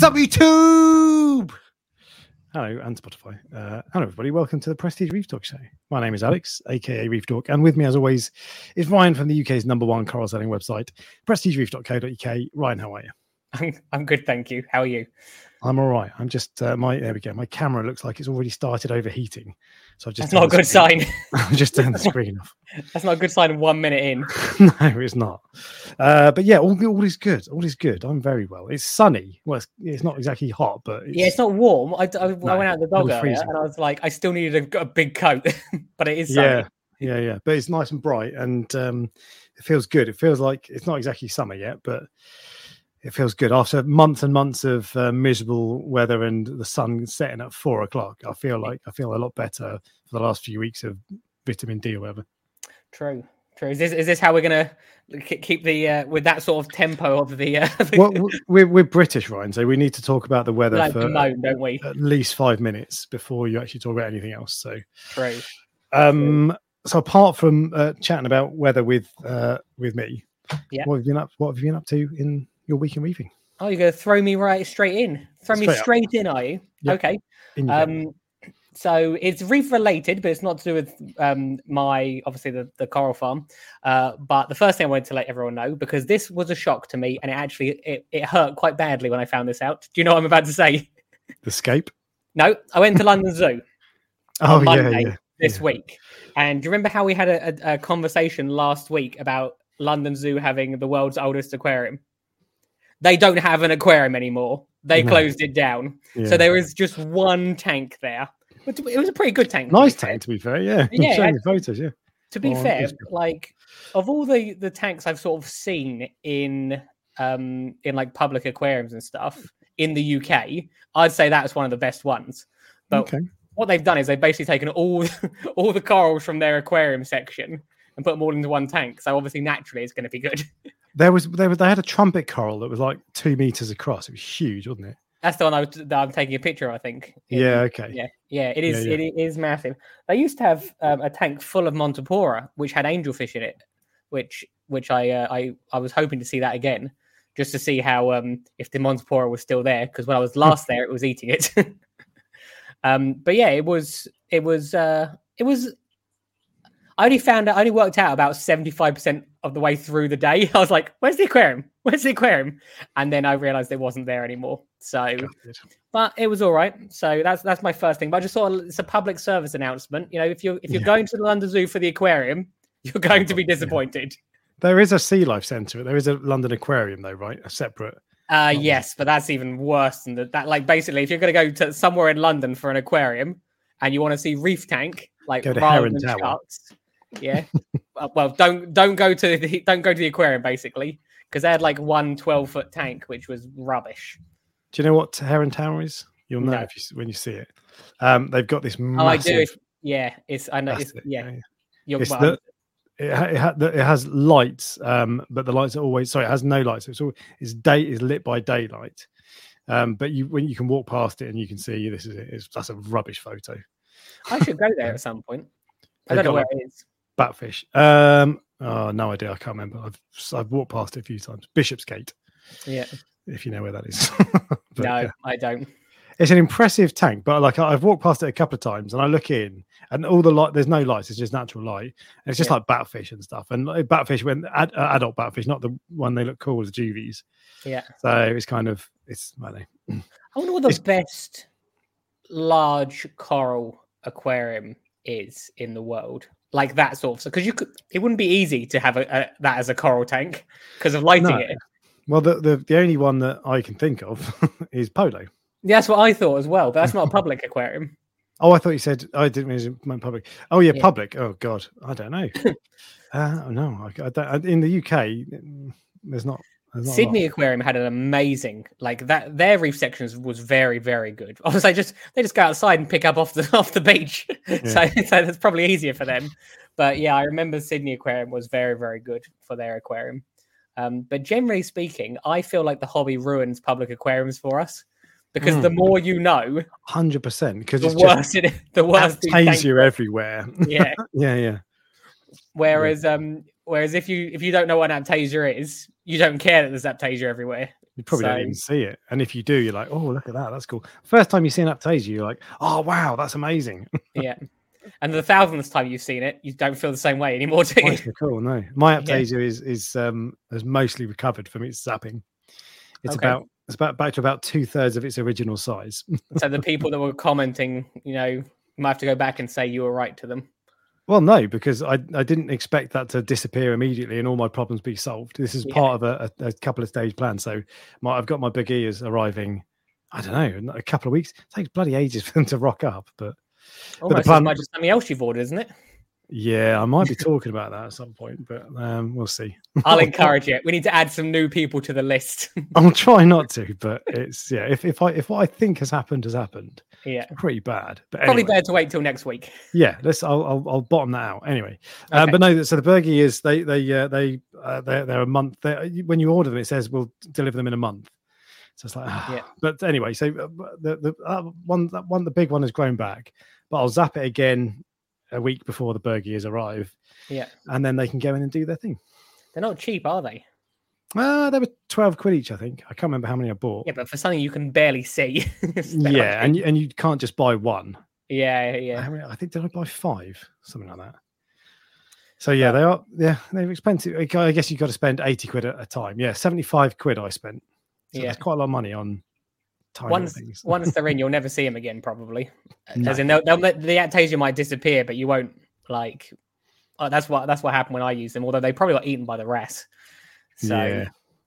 What's up, YouTube? Hello, and Spotify. Hello, everybody. Welcome to the Prestige Reef Talk Show. My name is Alex, aka Reef Talk, and with me, as always, is Ryan from the UK's #1 coral selling website, prestigereef.co.uk. Ryan, how are you? I'm good, thank you. How are you? I'm all right. I'm just there we go. My camera looks like it's already started overheating, so I've just that's not a good sign. I've just turned the screen off. That's not a good sign. 1 minute in. No, it's not. But yeah, all is good. All is good. I'm very well. It's sunny. Well, it's not exactly hot, but it's not warm. I went out with the dog earlier, and I was like, I still needed a big coat, but it is sunny. Yeah. But it's nice and bright, and it feels good. It feels like it's not exactly summer yet, but it feels good after months and months of miserable weather and the sun setting at 4 o'clock. I feel a lot better for the last few weeks of vitamin D or whatever. True. Is this how we're gonna keep the with that sort of tempo of the? Well, we're British, Ryan, so we need to talk about the weather for don't we? At least 5 minutes before you actually talk about anything else. So true. So apart from chatting about weather with me, what have you been up to in your week in reefing? Oh, you're going to throw me straight in? Straight in, are you? Yep. Okay. So it's reef related, but it's not to do with obviously the coral farm. But the first thing I wanted to let everyone know, because this was a shock to me, and it hurt quite badly when I found this out. Do you know what I'm about to say? The scape? No, I went to London Zoo on Monday this week. And do you remember how we had a conversation last week about London Zoo having the world's oldest aquarium? They don't have an aquarium anymore. They closed it down. Yeah. So there is just one tank there. But it was a pretty good tank. Nice tank, to be fair. Yeah. Showing the photos, yeah. To be fair, like of all the tanks I've sort of seen in like public aquariums and stuff in the UK, I'd say that's one of the best ones. But what they've done is they've basically taken all the corals from their aquarium section and put them all into one tank. So obviously, naturally, it's going to be good. They had a trumpet coral that was like 2 meters across. It was huge, wasn't it? That's the one that I'm taking a picture of, I think. Yeah. Okay. Yeah. It is. Yeah. It is massive. They used to have a tank full of Montipora, which had angelfish in it, which I was hoping to see that again, just to see how if the Montipora was still there, because when I was last there, it was eating it. But yeah, it was. I only worked out about 75% of the way through the day. I was like, where's the aquarium? And then I realized it wasn't there anymore. So, but it was all right. So that's my first thing. But I just thought it's a public service announcement. You know, if you're going to the London Zoo for the aquarium, you're going to be disappointed. There is a Sea Life Centre. There is a London Aquarium, though, right? A separate. Yes, but that's even worse than that. Like, basically, if you're going to go to somewhere in London for an aquarium and you want to see reef tank, like go to rather Heron than Tower. sharks, yeah. Well, don't go to the aquarium, basically, because they had like one 12-foot tank, which was rubbish. Do you know what Heron Tower is? You'll know when you see it. They've got this massive... Oh, I do. I know. It has lights, but the lights are always... Sorry, it has no lights. It's lit by daylight. But when you can walk past it and you can see this is it. That's a rubbish photo. I should go there at some point. I don't know where it is. Batfish. No idea. I can't remember. I've walked past it a few times. Bishopsgate. Yeah. If you know where that is. But, no, I don't. It's an impressive tank, but like I've walked past it a couple of times and I look in and all the light, there's no lights. It's just natural light. And it's just like batfish and stuff. And batfish, when adult batfish, not the one they look cool as juvies. Yeah. So it's kind of, I wonder what the best large coral aquarium is in the world. Like that sort of, because it wouldn't be easy to have that as a coral tank because of lighting it. Well, the only one that I can think of is Polo. Yeah, that's what I thought as well, but that's not a public aquarium. Oh, I thought you said I didn't mean it meant public. Oh yeah, public. Oh God, I don't know. No, I don't. In the UK, there's not. Sydney Aquarium had an amazing that. Their reef sections was very, very good. Obviously, they just go outside and pick up off the beach, so that's probably easier for them. But yeah, I remember Sydney Aquarium was very, very good for their aquarium. But generally speaking, I feel like the hobby ruins public aquariums for us because the more you know, 100%, because the worse it is. The worse Aptasia everywhere. Yeah, yeah. Whereas if you don't know what an Aptasia is, you don't care that there's Aptasia everywhere. You probably don't even see it. And if you do, you're like, oh, look at that. That's cool. First time you see an Aptasia, you're like, oh, wow, that's amazing. Yeah. And the 1000th time you've seen it, you don't feel the same way anymore, do you? So cool. No, my Aptasia is mostly recovered from its zapping. It's about back to about 2/3 of its original size. So the people that were commenting, you might have to go back and say you were right to them. Well, no, because I didn't expect that to disappear immediately and all my problems be solved. This is part of a couple of stage plan. So I've got my big ears arriving, I don't know, a couple of weeks. It takes bloody ages for them to rock up. But almost as much as something else you've ordered, isn't it? Yeah, I might be talking about that at some point, but we'll see. I'll encourage it. We need to add some new people to the list. I'll try not to, but it's if what I think has happened, it's pretty bad. But probably better to wait till next week. Yeah, I'll bottom that out anyway. But no, so the Bergie is they're a month. When you order them, it says we'll deliver them in a month. So it's like, But anyway, so the big one has grown back, but I'll zap it again a week before the Bergiers arrive. Yeah. And then they can go in and do their thing. They're not cheap, are they? They were 12 quid each, I think. I can't remember how many I bought. Yeah, but for something you can barely see. Yeah, and you can't just buy one. Yeah. I think did I buy 5? Something like that. So yeah, they're expensive. I guess you've got to spend 80 quid at a time. Yeah, 75 quid I spent. So that's quite a lot of money on tiny things. Once they're in, you'll never see them again, probably. No. As in, the Aptasia might disappear, but you won't like. Oh, that's what happened when I used them. Although they probably got eaten by the rats. So,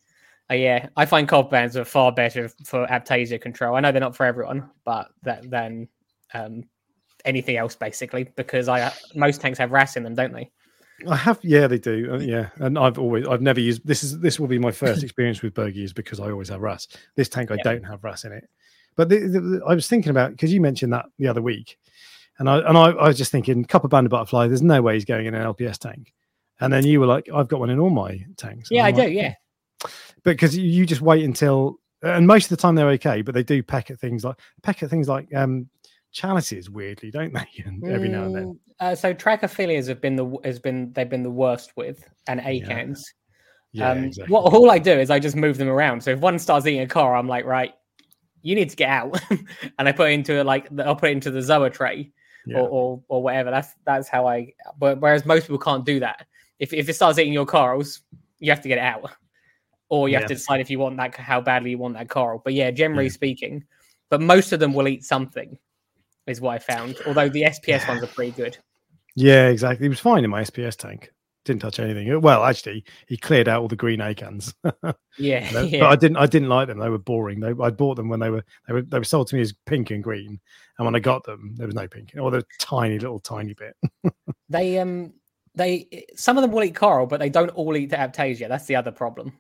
I find copper bands are far better for Aptasia control. I know they're not for everyone, but than anything else basically, because most tanks have RAS in them, don't they? I have, they do, and I've never used this will be my first experience with Bergiers because I always have RAS. This tank I don't have RAS in it, but I was thinking about, because you mentioned that the other week, and I was just thinking copper banded butterfly. There's no way he's going in an LPS tank, and then you were like, I've got one in all my tanks. Yeah, I do, yeah. Because you just wait until, and most of the time they're okay, but they do peck at things like chalices, weirdly, don't they? Every now and then. So Trachophilias they've been the worst with, and Acans. Exactly. All I do is I just move them around. So if one starts eating a car, I'm like, right, you need to get out, and I put it into I'll put it into the Zoa tray or whatever. That's how I. But whereas most people can't do that. If it starts eating your corals, you have to get it out, or you have to decide if you want that, how badly you want that coral. But generally speaking, but most of them will eat something. Is what I found. Although the SPS ones are pretty good. Yeah, exactly. He was fine in my SPS tank. Didn't touch anything. Well, actually, he cleared out all the green Acans. But I didn't like them. They were boring. I bought them when they were sold to me as pink and green, and when I got them, there was no pink, or the tiny bit. They some of them will eat coral, but they don't all eat the Aptasia. That's the other problem.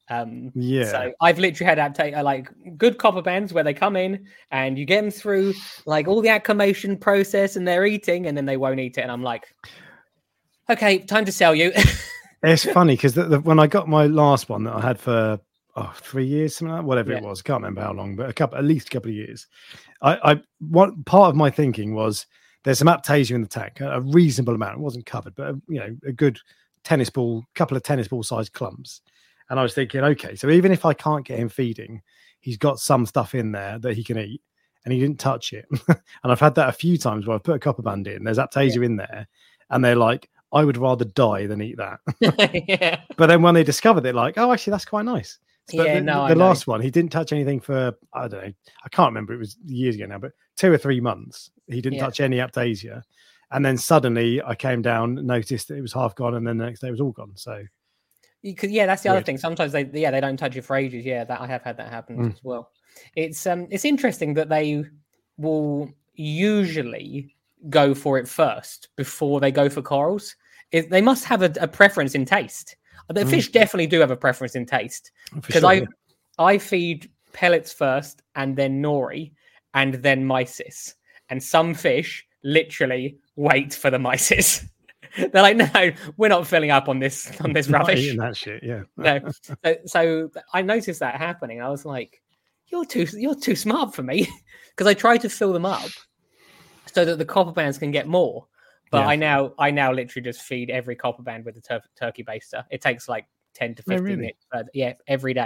So I've literally had like good copper bands where they come in and you get them through like all the acclimation process and they're eating, and then they won't eat it, and I'm like, okay, time to sell you. It's funny because when I got my last one that I had for 3 years, something like that, whatever it was, can't remember how long, but at least a couple of years. One part of my thinking was there's some Aptasia in the tank, a reasonable amount. It wasn't covered, but a good couple of tennis ball sized clumps. And I was thinking, okay, so even if I can't get him feeding, he's got some stuff in there that he can eat, and he didn't touch it. And I've had that a few times where I've put a copper band in, there's Aptasia in there, and they're like, I would rather die than eat that. But then when they discovered it, like, oh, actually, that's quite nice. But the last one, he didn't touch anything for, I don't know, I can't remember, it was years ago now, but 2 or 3 months. He didn't touch any Aptasia. And then suddenly I came down, noticed that it was half gone, and then the next day it was all gone. So that's the other thing. Sometimes they don't touch it for ages. That I have had that happen as well. It's interesting that they will usually go for it first before they go for corals. They must have a preference in taste. The fish definitely do have a preference in taste, because I feed pellets first and then nori and then mysis, and some fish literally wait for the mysis. They're like, no, we're not filling up on this rubbish. Eating that shit, yeah. No. So I noticed that happening. I was like, you're too smart for me, because I try to fill them up so that the copper bands can get more. But I now literally just feed every copper band with a turkey baster. It takes like 10 to 15 minutes. Every day.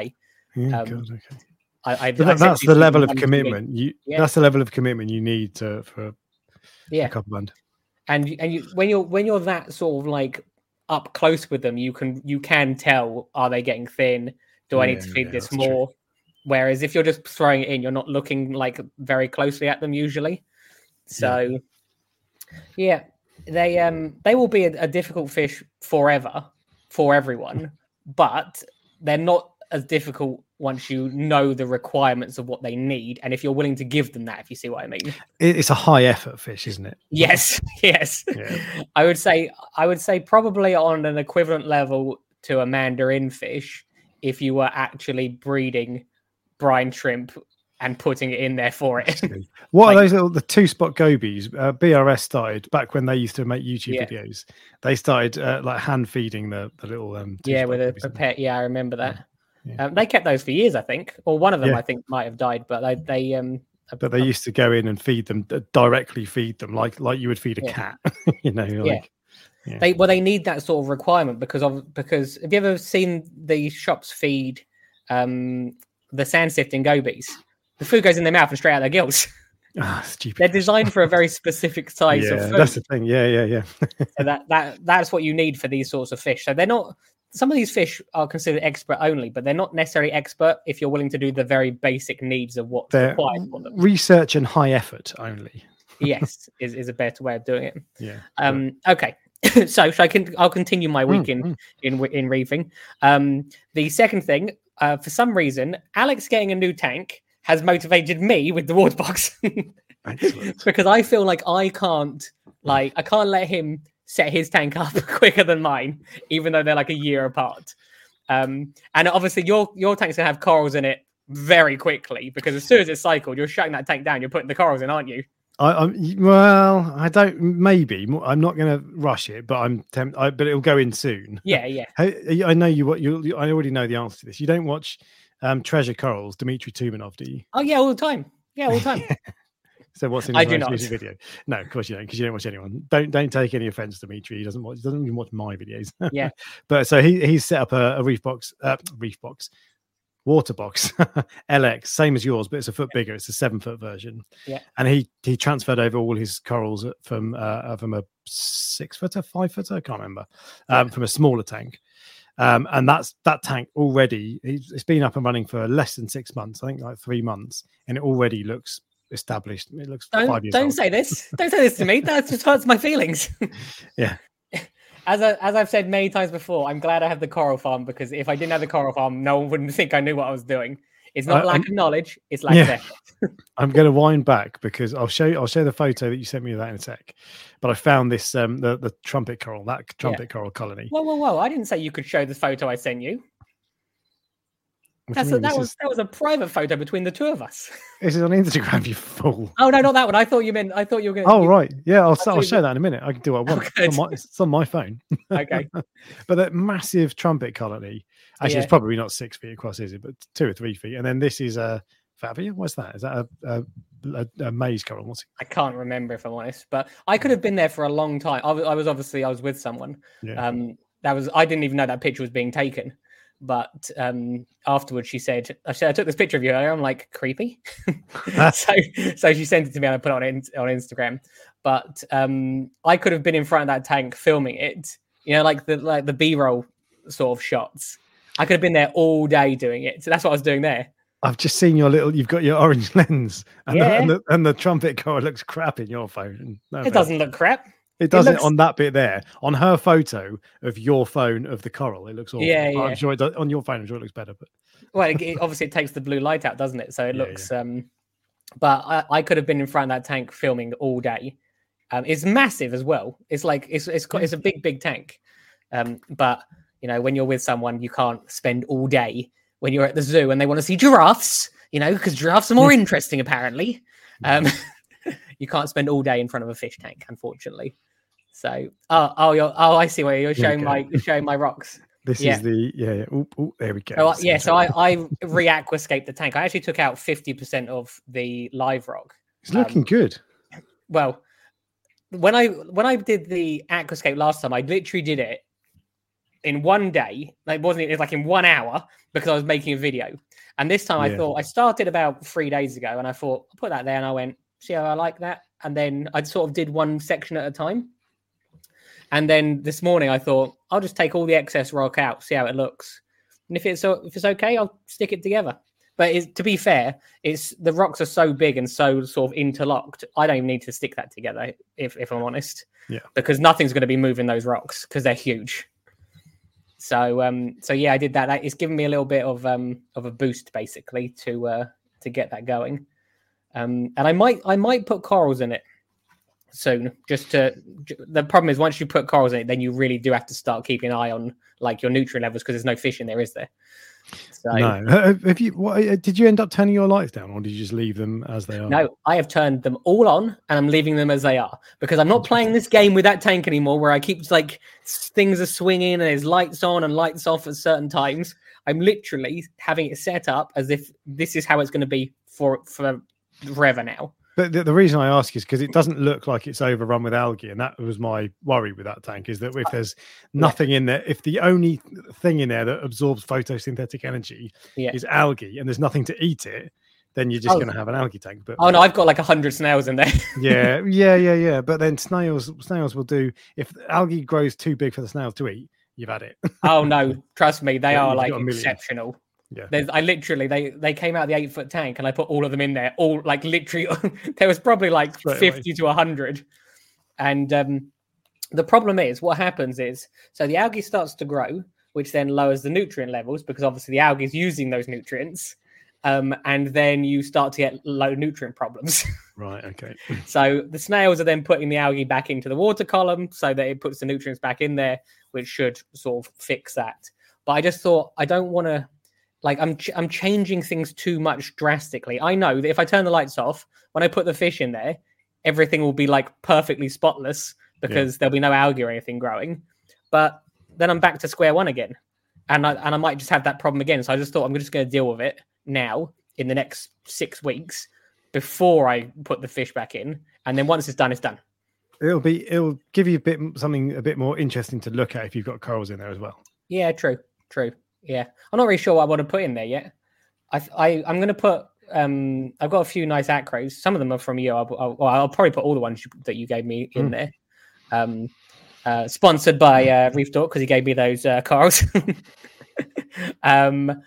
Yeah, God, okay. That's the level of commitment that's the level of commitment you need for a couple band. And when you're that sort of like up close with them, you can tell, are they getting thin? Do I need to feed this more? True. Whereas if you're just throwing it in, you're not looking like very closely at them usually. So yeah, they will be a difficult fish forever for everyone, but they're not as difficult once you know the requirements of what they need, and if you're willing to give them that, if you see what I mean. It's a high effort fish, isn't it? Yes. Yeah. I would say probably on an equivalent level to a mandarin fish if you were actually breeding brine shrimp and putting it in there for it. What are those the 2-spot gobies? BRS started back when they used to make YouTube videos. They started like hand feeding the little with a pet. Yeah, I remember that. Yeah. They kept those for years, I think, or one of them I think might have died, but they used to go in and feed them, directly feed them like you would feed a cat. You know, like they need that sort of requirement because have you ever seen the shops feed the sand sifting gobies? The food goes in their mouth and straight out their gills. Stupid. They're designed for a very specific size of food. That's the thing. Yeah. So that's what you need for these sorts of fish. So they're not. Some of these fish are considered expert only, but they're not necessarily expert if you're willing to do the very basic needs of what's required for them. Research and high effort only. Yes, is a better way of doing it. Yeah. Okay. So I'll continue my week in reefing. The second thing, for some reason, Alex getting a new tank has motivated me with the water box. Excellent. Because I feel like I can't let him set his tank up quicker than mine, even though they're like a year apart. And obviously your tank's gonna have corals in it very quickly because as soon as it's cycled, you're shutting that tank down. You're putting the corals in, aren't you? I don't. Maybe I'm not going to rush it, but I'm tempted. But it'll go in soon. Yeah. I know you. I already know the answer to this. You don't watch Treasure Corals, Dmitry Tumanov, do you? Oh yeah, all the time. So what's in his most recent video? No, of course you don't, because you don't watch anyone. Don't take any offense, Dimitri. He doesn't even watch my videos. Yeah. But so he's set up a water box LX, same as yours, but it's a foot bigger. It's a 7-foot version. Yeah. And he transferred over all his corals from a 6-footer, 5-footer, I can't remember, from a smaller tank. And that tank already, it's been up and running for less than 6 months, I think like 3 months, and it already looks established. It looks 5 years old. Don't say this to me. That just hurts my feelings. Yeah. As I've said many times before, I'm glad I have the coral farm, because if I didn't have the coral farm, no one wouldn't think I knew what I was doing. It's not lack of knowledge; it's lack of effort. I'm going to wind back because I'll show the photo that you sent me of that in a sec. But I found this the trumpet coral, coral colony. Whoa! I didn't say you could show the photo I sent you. That was a private photo between the two of us. This is on Instagram, you fool. Oh no, not that one. I thought you were going. Oh right, yeah. I'll show that in a minute. I can do what I want. It's on my phone. Okay. But that massive trumpet colony. Actually, it's probably not 6 feet across, is it? But 2 or 3 feet. And then this is a Fabia. What's that? Is that a maize coral? What's it? I can't remember, if I'm honest. But I could have been there for a long time. I was with someone. Yeah. I didn't even know that picture was being taken. But afterwards, she said, I took this picture of you earlier. I'm like, creepy. so she sent it to me and I put it on Instagram. But I could have been in front of that tank filming it, like the B-roll sort of shots. I could have been there all day doing it. So that's what I was doing there. I've just seen you've got your orange lens and the trumpet coral looks crap in your phone. It doesn't look crap. It doesn't on that bit there. On her photo of your phone of the coral, it looks awful. Yeah. I'm sure it does, on your phone, I'm sure it looks better. But obviously it takes the blue light out, doesn't it? So it looks. But I could have been in front of that tank filming all day. It's massive as well. It's like it's a big tank. But when you're with someone, you can't spend all day when you're at the zoo and they want to see giraffes. Because giraffes are more interesting apparently. You can't spend all day in front of a fish tank, unfortunately. So, I see where you're showing my rocks. This is the Oh, there we go. So I re-aquascaped the tank. I actually took out 50% of the live rock. It's looking good. Well, when I did the aquascape last time, I literally did it in one day. It was like in 1 hour because I was making a video. And this time I thought, I started about 3 days ago and I thought, I'll put that there, and I went, see how I like that? And then I sort of did one section at a time. And then this morning I thought, I'll just take all the excess rock out, see how it looks. And if it's okay, I'll stick it together. But to be fair, the rocks are so big and so sort of interlocked. I don't even need to stick that together, if I'm honest. Yeah. Because nothing's going to be moving those rocks because they're huge. So yeah, I did that. It's given me a little bit of a boost basically to get that going. And I might put corals in it soon. The problem is once you put corals in it, then you really do have to start keeping an eye on like your nutrient levels because there's no fish in there, is there? So, no. Did you end up turning your lights down, or did you just leave them as they are? No, I have turned them all on, and I'm leaving them as they are because I'm not playing this game with that tank anymore, where I keep like things are swinging and there's lights on and lights off at certain times. I'm literally having it set up as if this is how it's going to be for forever now. But the reason I ask is because it doesn't look like it's overrun with algae, and that was my worry with that tank. Is that if there's nothing in there, if the only thing in there that absorbs photosynthetic energy is algae, and there's nothing to eat it, then you're just going to have an algae tank. But no, I've got like 100 snails in there. yeah. But then snails will do. If algae grows too big for the snails to eat, you've had it. Oh no, trust me, they are like exceptional. Yeah, I literally they came out of the 8-foot tank and I put all of them in there. All like literally, there was probably like 50 to 100. And the problem is, what happens is, so the algae starts to grow, which then lowers the nutrient levels because obviously the algae is using those nutrients, and then you start to get low nutrient problems. Right. Okay. So the snails are then putting the algae back into the water column so that it puts the nutrients back in there, which should sort of fix that. But I just thought I don't want to. Like I'm changing things too much drastically. I know that if I turn the lights off, when I put the fish in there, everything will be like perfectly spotless because there'll be no algae or anything growing. But then I'm back to square one again, and I might just have that problem again. So I just thought I'm just going to deal with it now in the next 6 weeks before I put the fish back in, and then once it's done, it's done. It'll give you something a bit more interesting to look at if you've got corals in there as well. Yeah, true. Yeah, I'm not really sure what I want to put in there yet. I'm going to put. I've got a few nice acros. Some of them are from you. I'll probably put all the ones that you gave me in there. Sponsored by Reef Talk because he gave me those corals. And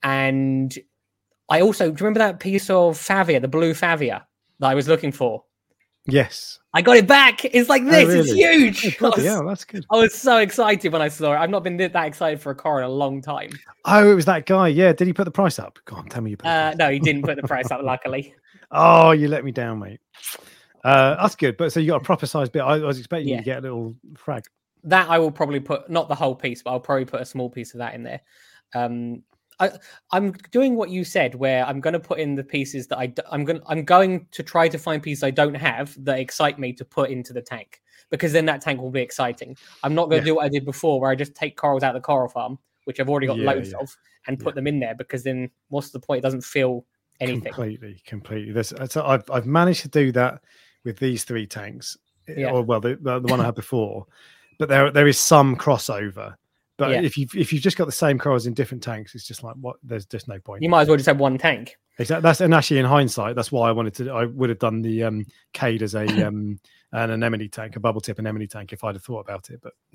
I also, do you remember that piece of Favia, the blue Favia that I was looking for? Yes. I got it back. It's like this. Really? It's huge. Yeah, that's good. I was so excited when I saw it. I've not been that excited for a car in a long time. Oh, it was that guy. Yeah. Did he put the price up? Go on, tell me you put the price No, he didn't put the price up, luckily. Oh, you let me down, mate. That's good. But so you got a proper size bit. I was expecting you to get a little frag. That I will probably put, not the whole piece, but I'll probably put a small piece of that in there. I'm doing what you said, where I'm going to put in the pieces that I'm going to try to find pieces I don't have that excite me to put into the tank, because then that tank will be exciting. I'm not going to do what I did before, where I just take corals out of the coral farm, which I've already got loads of, and put them in there, because then what's the point? It doesn't feel anything. Completely. So I've managed to do that with these 3 tanks, or well, the one I had before, but there is some crossover. But if you've just got the same corals in different tanks, it's just like, what? There's just no point. You might as well just have one tank. Exactly. And actually, in hindsight, that's why I would have done the Cade as an anemone tank, a bubble tip anemone tank, if I'd have thought about it. But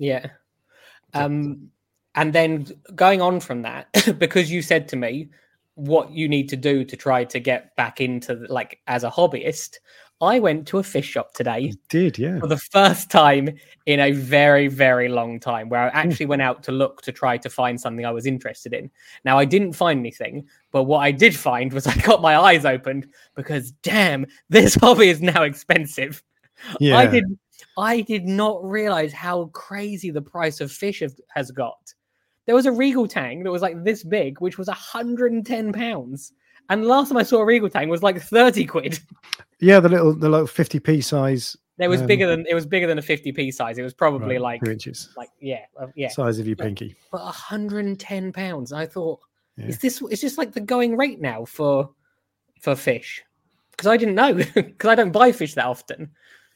and then going on from that, because you said to me what you need to do to try to get back into as a hobbyist, I went to a fish shop today. You did, yeah. For the first time in a very, very long time, where I actually went out to look to try to find something I was interested in. Now, I didn't find anything, but what I did find was I got my eyes opened, because damn, this hobby is now expensive. Yeah. I did not realize how crazy the price of fish has got. There was a Regal tang that was like this big, which was £110. And the last time I saw a Regal tang was like 30 quid. Yeah, the little 50p size. It was bigger than a 50p size. It was probably 2 inches. Size of your pinky. But £110. I thought, is this like the going rate now for fish? Because I didn't know, because I don't buy fish that often.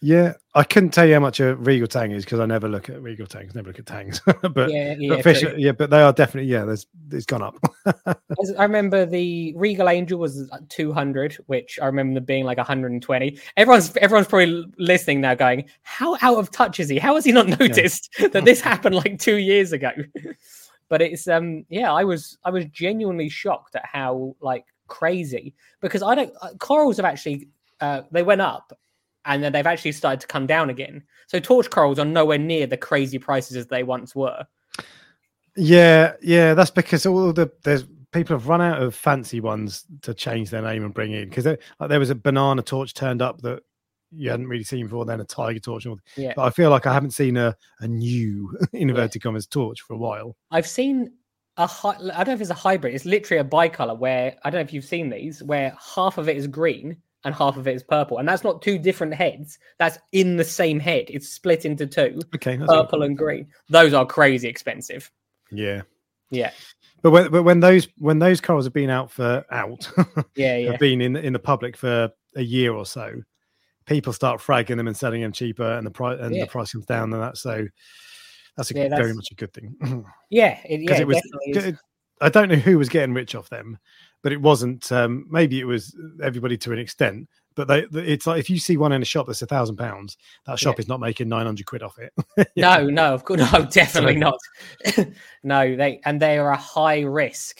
Yeah, I couldn't tell you how much a Regal Tang is because I never look at Regal Tangs, never look at Tangs. but Fisher, true. yeah, but they are definitely it's gone up. I remember the Regal Angel was 200, which I remember them being like 120. Everyone's probably listening now, going, "How out of touch is he? How has he not noticed that this happened like 2 years ago?" But it's I was genuinely shocked at how like crazy, because I don't corals have actually they went up and then they've actually started to come down again. So torch corals are nowhere near the crazy prices as they once were. Yeah, that's because there's people have run out of fancy ones to change their name and bring in, because there was a banana torch turned up that you hadn't really seen before, then a tiger torch. But I feel like I haven't seen a new inverted commas torch for a while. I've seen I don't know if it's a hybrid. It's literally a bicolor where, I don't know if you've seen these, where half of it is green and half of it is purple. And that's not two different heads. That's in the same head. It's split into two. Okay, purple and green. Those are crazy expensive. Yeah. But when those corals have been have been in the public for a year or so, people start fragging them and selling them cheaper, and the price comes down, and that's very much a good thing. I don't know who was getting rich off them, but it wasn't. Maybe it was everybody to an extent. But it's like if you see one in a shop that's £1,000, that shop is not making 900 quid off it. No, of course, no, definitely not. No, they are a high risk,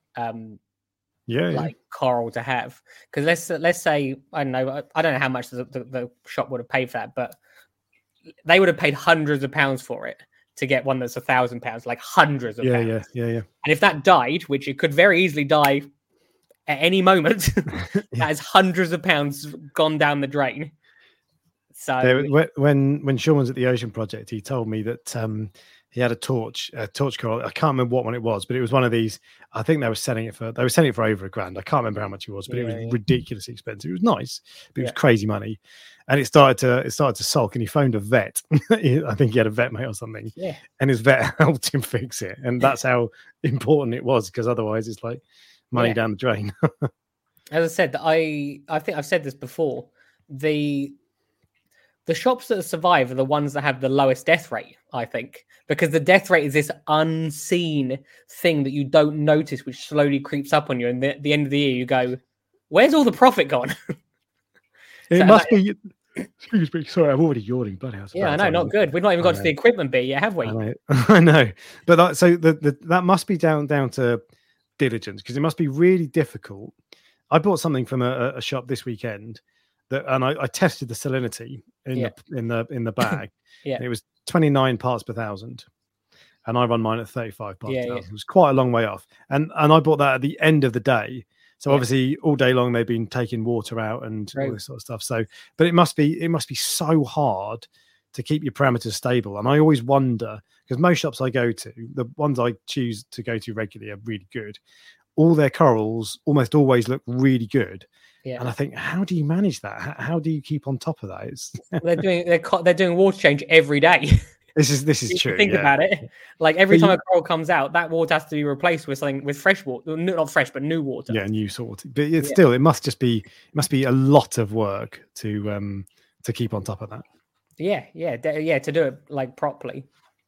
like coral to have. Because let's say I don't know how much the shop would have paid for that, but they would have paid hundreds of pounds for it to get one that's £1,000, like hundreds of pounds. Yeah. And if that died, which it could very easily die at any moment, that is hundreds of pounds gone down the drain. So when Sean was at the Ocean Project, he told me that he had a torch coral. I can't remember what one it was, but it was one of these. I think they were selling it for over £1,000. I can't remember how much it was, but it was ridiculously expensive. It was nice, but it was crazy money. And it started to sulk, and he phoned a vet. I think he had a vet mate or something. Yeah. And his vet helped him fix it. And that's how important it was, because otherwise it's like money down the drain. As I said, I think I've said this before. The shops that survive are the ones that have the lowest death rate, I think, because the death rate is this unseen thing that you don't notice, which slowly creeps up on you. And at the end of the year, you go, "Where's all the profit gone?" It must be. Excuse me. Sorry, I'm already yawning. Bloody hell. Yeah, I know. Not good. We've not even got to the equipment bit yet, have we? I know. But that must be down to diligence, because it must be really difficult. I bought something from a shop this weekend and I tested the salinity in the bag. And it was 29 parts per thousand, and I run mine at 35 parts per thousand. It was quite a long way off, and I bought that at the end of the day. So obviously all day long they've been taking water out and all this sort of stuff. So, but it must be so hard to keep your parameters stable. And I always wonder, because most shops I go to, the ones I choose to go to regularly are really good. All their corals almost always look really good. Yeah. And I think, how do you manage that? How do you keep on top of that? They're doing water change every day. This is true. Think about it. Like every time a coral comes out, that water has to be replaced with something with fresh water, not fresh, but new water. Yeah, new sort. But it's still, it must be a lot of work to keep on top of that. Yeah, to do it like properly.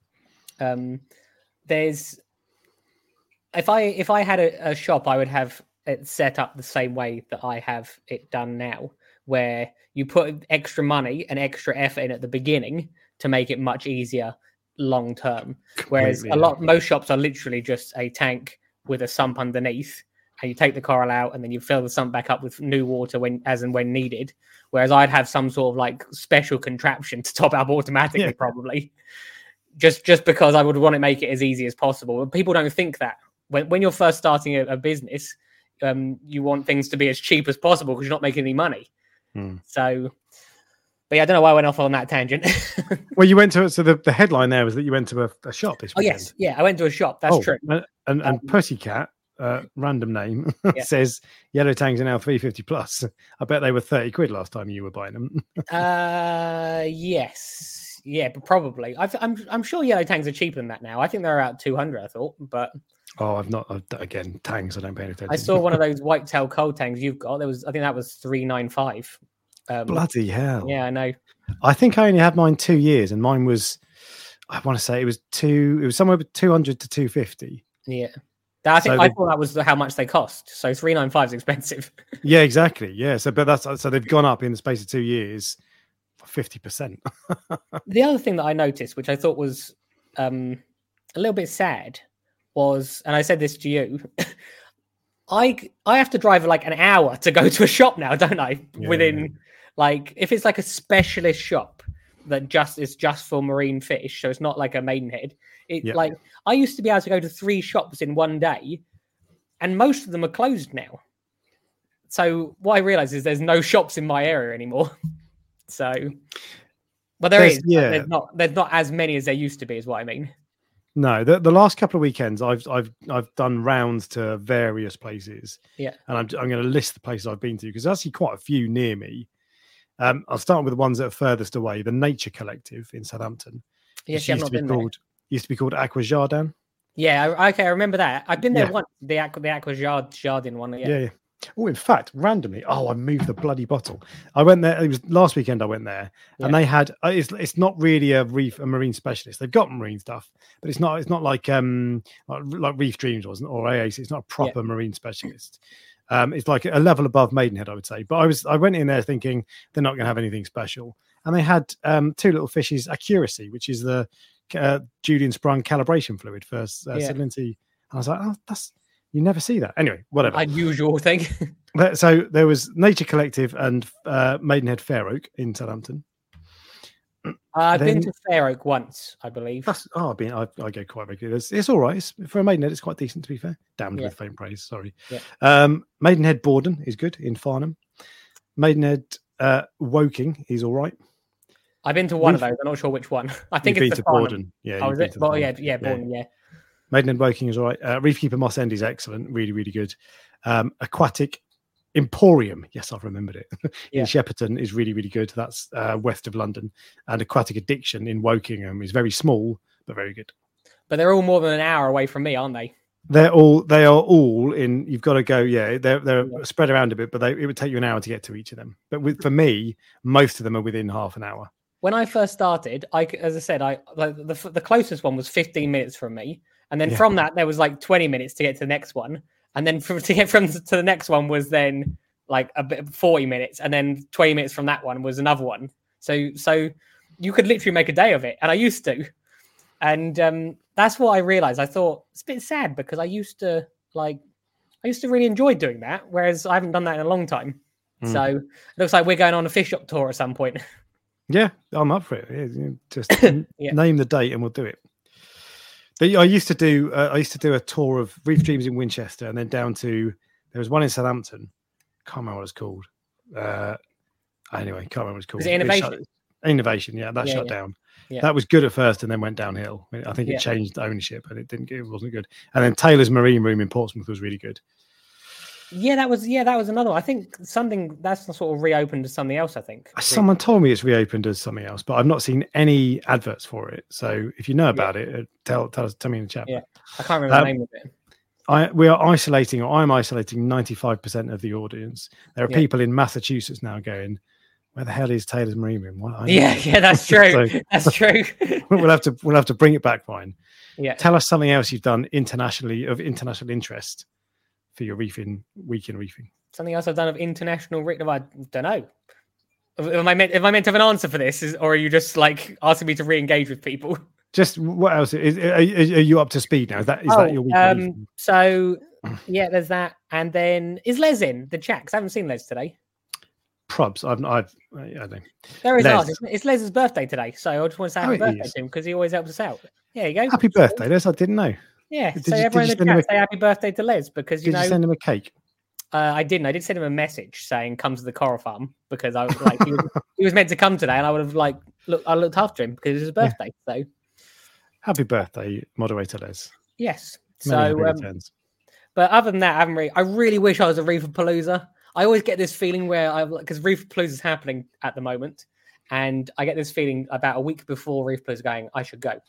There's if I had a shop, I would have it set up the same way that I have it done now, where you put extra money and extra effort in at the beginning to make it much easier long term. Whereas most shops are literally just a tank with a sump underneath, and you take the coral out and then you fill the sump back up with new water when needed. Whereas I'd have some sort of like special contraption to top up automatically, probably. Just because I would want to make it as easy as possible. But people don't think that. When you're first starting a business, you want things to be as cheap as possible because you're not making any money. So, but I don't know why I went off on that tangent. Well, you went to the headline there was that you went to a shop this weekend. I went to a shop. That's true. And Pussycat, random name, says yellow tangs are now 350 plus. I bet they were 30 quid last time you were buying them. Yes, but probably. I'm sure yellow tangs are cheaper than that now. I think they're about 200. I thought, but. Again, tangs, I don't pay any attention. I saw one of those whitetail cold tangs you've got. I think that was 395. Bloody hell. Yeah, I know. I think I only had mine 2 years, and mine was, I want to say it was somewhere between 200 to 250. Yeah. I thought that was how much they cost. So 395 is expensive. Yeah, exactly. Yeah. So they've gone up in the space of 2 years, 50%. The other thing that I noticed, which I thought was a little bit sad, was, and I said this to you, I have to drive like an hour to go to a shop now, don't I? Yeah. Within, like, if it's like a specialist shop that is just for marine fish, so it's not like a Maidenhead. Like, I used to be able to go to 3 shops in one day, and most of them are closed now. So what I realize is there's no shops in my area anymore. So, but there's not as many as there used to be, is what I mean. No, the last couple of weekends I've done rounds to various places. Yeah, and I'm going to list the places I've been to, because there's actually quite a few near me. I'll start with the ones that are furthest away. The Nature Collective in Southampton. Yes, I've not been there. Used to be called Aqua Jardin. Yeah, okay, I remember that. I've been there once. The Aqua Jardin one. Yeah. Oh, in fact, randomly, I moved the bloody bottle. I went there. It was last weekend. I went there, and they had. It's not really a marine specialist. They've got marine stuff, but it's not like Reef Dreams or AAC. It's not a proper marine specialist. It's like a level above Maidenhead, I would say. But I went in there thinking they're not going to have anything special, and they had 2 little fishes, Accuracy, which is the Julian Sprung calibration fluid for salinity. And I was like, that's. You never see that. Anyway, whatever. Unusual thing. So there was Nature Collective and Maidenhead Fair Oak in Southampton. I've been to Fair Oak once, I believe. I go quite regularly. It's all right. For a Maidenhead, it's quite decent, to be fair. Damned with faint praise. Sorry. Yeah. Maidenhead Borden is good in Farnham. Maidenhead Woking is all right. I've been to one of those. I'm not sure which one. I think it's the Borden. Yeah. Oh, is it? Well, Borden. Yeah. Maidenhead Woking is all right. Reefkeeper Moss End is excellent. Really, really good. Aquatic Emporium. Yes, I've remembered it. In Shepperton is really, really good. That's west of London. And Aquatic Addiction in Wokingham is very small, but very good. But they're all more than an hour away from me, aren't they? They are all in. You've got to go. Yeah, they're spread around a bit, but it would take you an hour to get to each of them. But for me, most of them are within half an hour. When I first started, as I said, the closest one was 15 minutes from me. And then from that, there was like 20 minutes to get to the next one. And then to get to the next one was then like 40 minutes. And then 20 minutes from that one was another one. So you could literally make a day of it. And I used to. And that's what I realized. I thought it's a bit sad because I used to really enjoy doing that. Whereas I haven't done that in a long time. So it looks like we're going on a fish shop tour at some point. Yeah, I'm up for it. Yeah, just name the date and we'll do it. I used to do a tour of Reef Dreams in Winchester, and then down to, there was one in Southampton. Can't remember what it's called. Anyway, can't remember what it's called. Was it Innovation? Innovation, yeah, that shut down. Yeah. That was good at first, and then went downhill. I think it changed ownership, and it wasn't good. And then Taylor's Marine Room in Portsmouth was really good. Yeah, that was another one. I think that's sort of reopened as something else, I think. Someone told me it's reopened as something else, but I've not seen any adverts for it. So if you know about it, tell me in the chat. Yeah, I can't remember the name of it. I'm isolating 95% of the audience. There are people in Massachusetts now going, where the hell is Taylor's Marine Room? Yeah, that's true. That's true. we'll have to bring it back, fine. Yeah. Tell us something else you've done internationally of international interest for your weekend reefing. Something else I've done of international reefing. I don't know. Am I meant to have an answer for this, or are you just like asking me to re-engage with people? Just what else are you up to speed now? Is that your weekend? So yeah, there's that, and then is Les in the chat? 'Cause I haven't seen Les today. Probs. I don't know. There is Les. It's Les's birthday today, so I just want to say happy birthday to him because he always helps us out. Yeah, you go. Happy birthday, Les. I didn't know. Yeah, so everyone in the chat say happy birthday to Les because did you send him a cake? I didn't. I did send him a message saying come to the coral farm because I was like he was meant to come today, and I would have I looked after him because it was his birthday. Yeah. So happy birthday, moderator Les. Yes. But other than that, I really wish I was a Reeferpalooza. I always get this feeling because Reeferpalooza is happening at the moment, and I get this feeling about a week before Reeferpalooza going, I should go.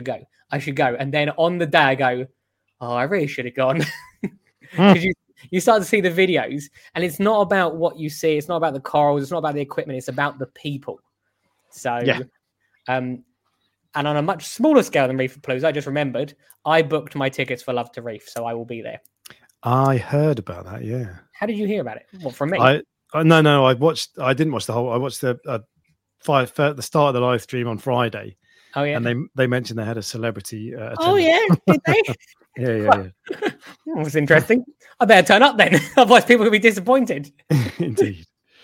And then on the day I go, oh, I really should have gone. Because you start to see the videos, and it's not about what you see. It's not about the corals. It's not about the equipment. It's about the people. So, Yeah. and on a much smaller scale than Reef Palooza, I just remembered I booked my tickets for Love to Reef, so I will be there. I heard about that. Yeah. How did you hear about it? What, from me? No. I didn't watch the whole. I watched the start of the live stream on Friday. Oh yeah. And they mentioned they had a celebrity. Oh yeah, did they? yeah. That was interesting. I better turn up then, otherwise people will be disappointed. Indeed.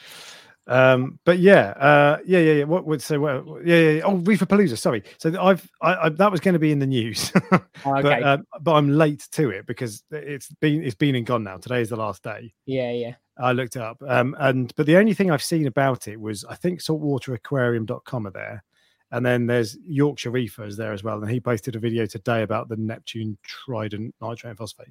But yeah. What would say? Well, yeah. Oh, Reef Palooza. Sorry. So that was going to be in the news, Okay. but I'm late to it because it's been and gone now. Today is the last day. Yeah. I looked it up. But the only thing I've seen about it was I think saltwateraquarium.com are there. And then there's Yorkshire Reefers there as well. And he posted a video today about the Neptune Trident nitrate and phosphate.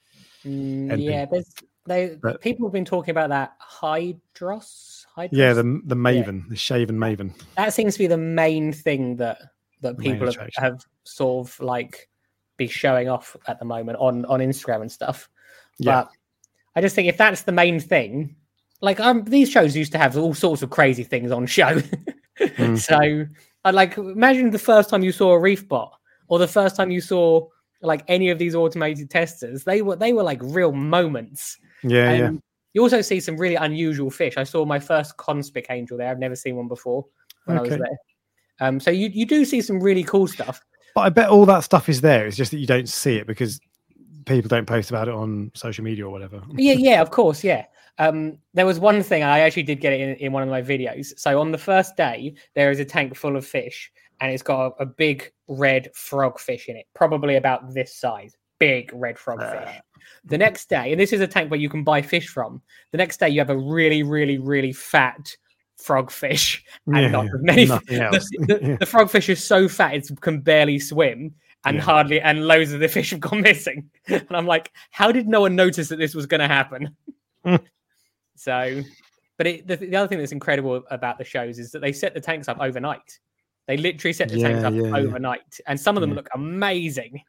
Yeah, people have been talking about that Hydros. Yeah, the Maven, the Shaven Maven. That seems to be the main thing that people have sort of like be showing off at the moment on Instagram and stuff. Yeah. But I just think if that's the main thing, like these shows used to have all sorts of crazy things on show. So I like imagine the first time you saw a reef bot or the first time you saw like any of these automated testers. They were like real moments. Yeah. You also see some really unusual fish. I saw my first conspic angel there. I've never seen one before when I was there. So you do see some really cool stuff. But I bet all that stuff is there. It's just that you don't see it because people don't post about it on social media or whatever. Yeah, of course, yeah. There was one thing I actually did get it in one of my videos. So on the first day, there is a tank full of fish, and it's got a big red frogfish in it, probably about this size. Big red frogfish. The next day, and this is a tank where you can buy fish from. The next day, you have a really, really, really fat frogfish, and not many. The frogfish is so fat it can barely swim, and loads of the fish have gone missing. And I'm like, how did no one notice that this was going to happen? So, but the other thing that's incredible about the shows is that they set the tanks up overnight. They literally set the tanks up overnight, and some of them look amazing.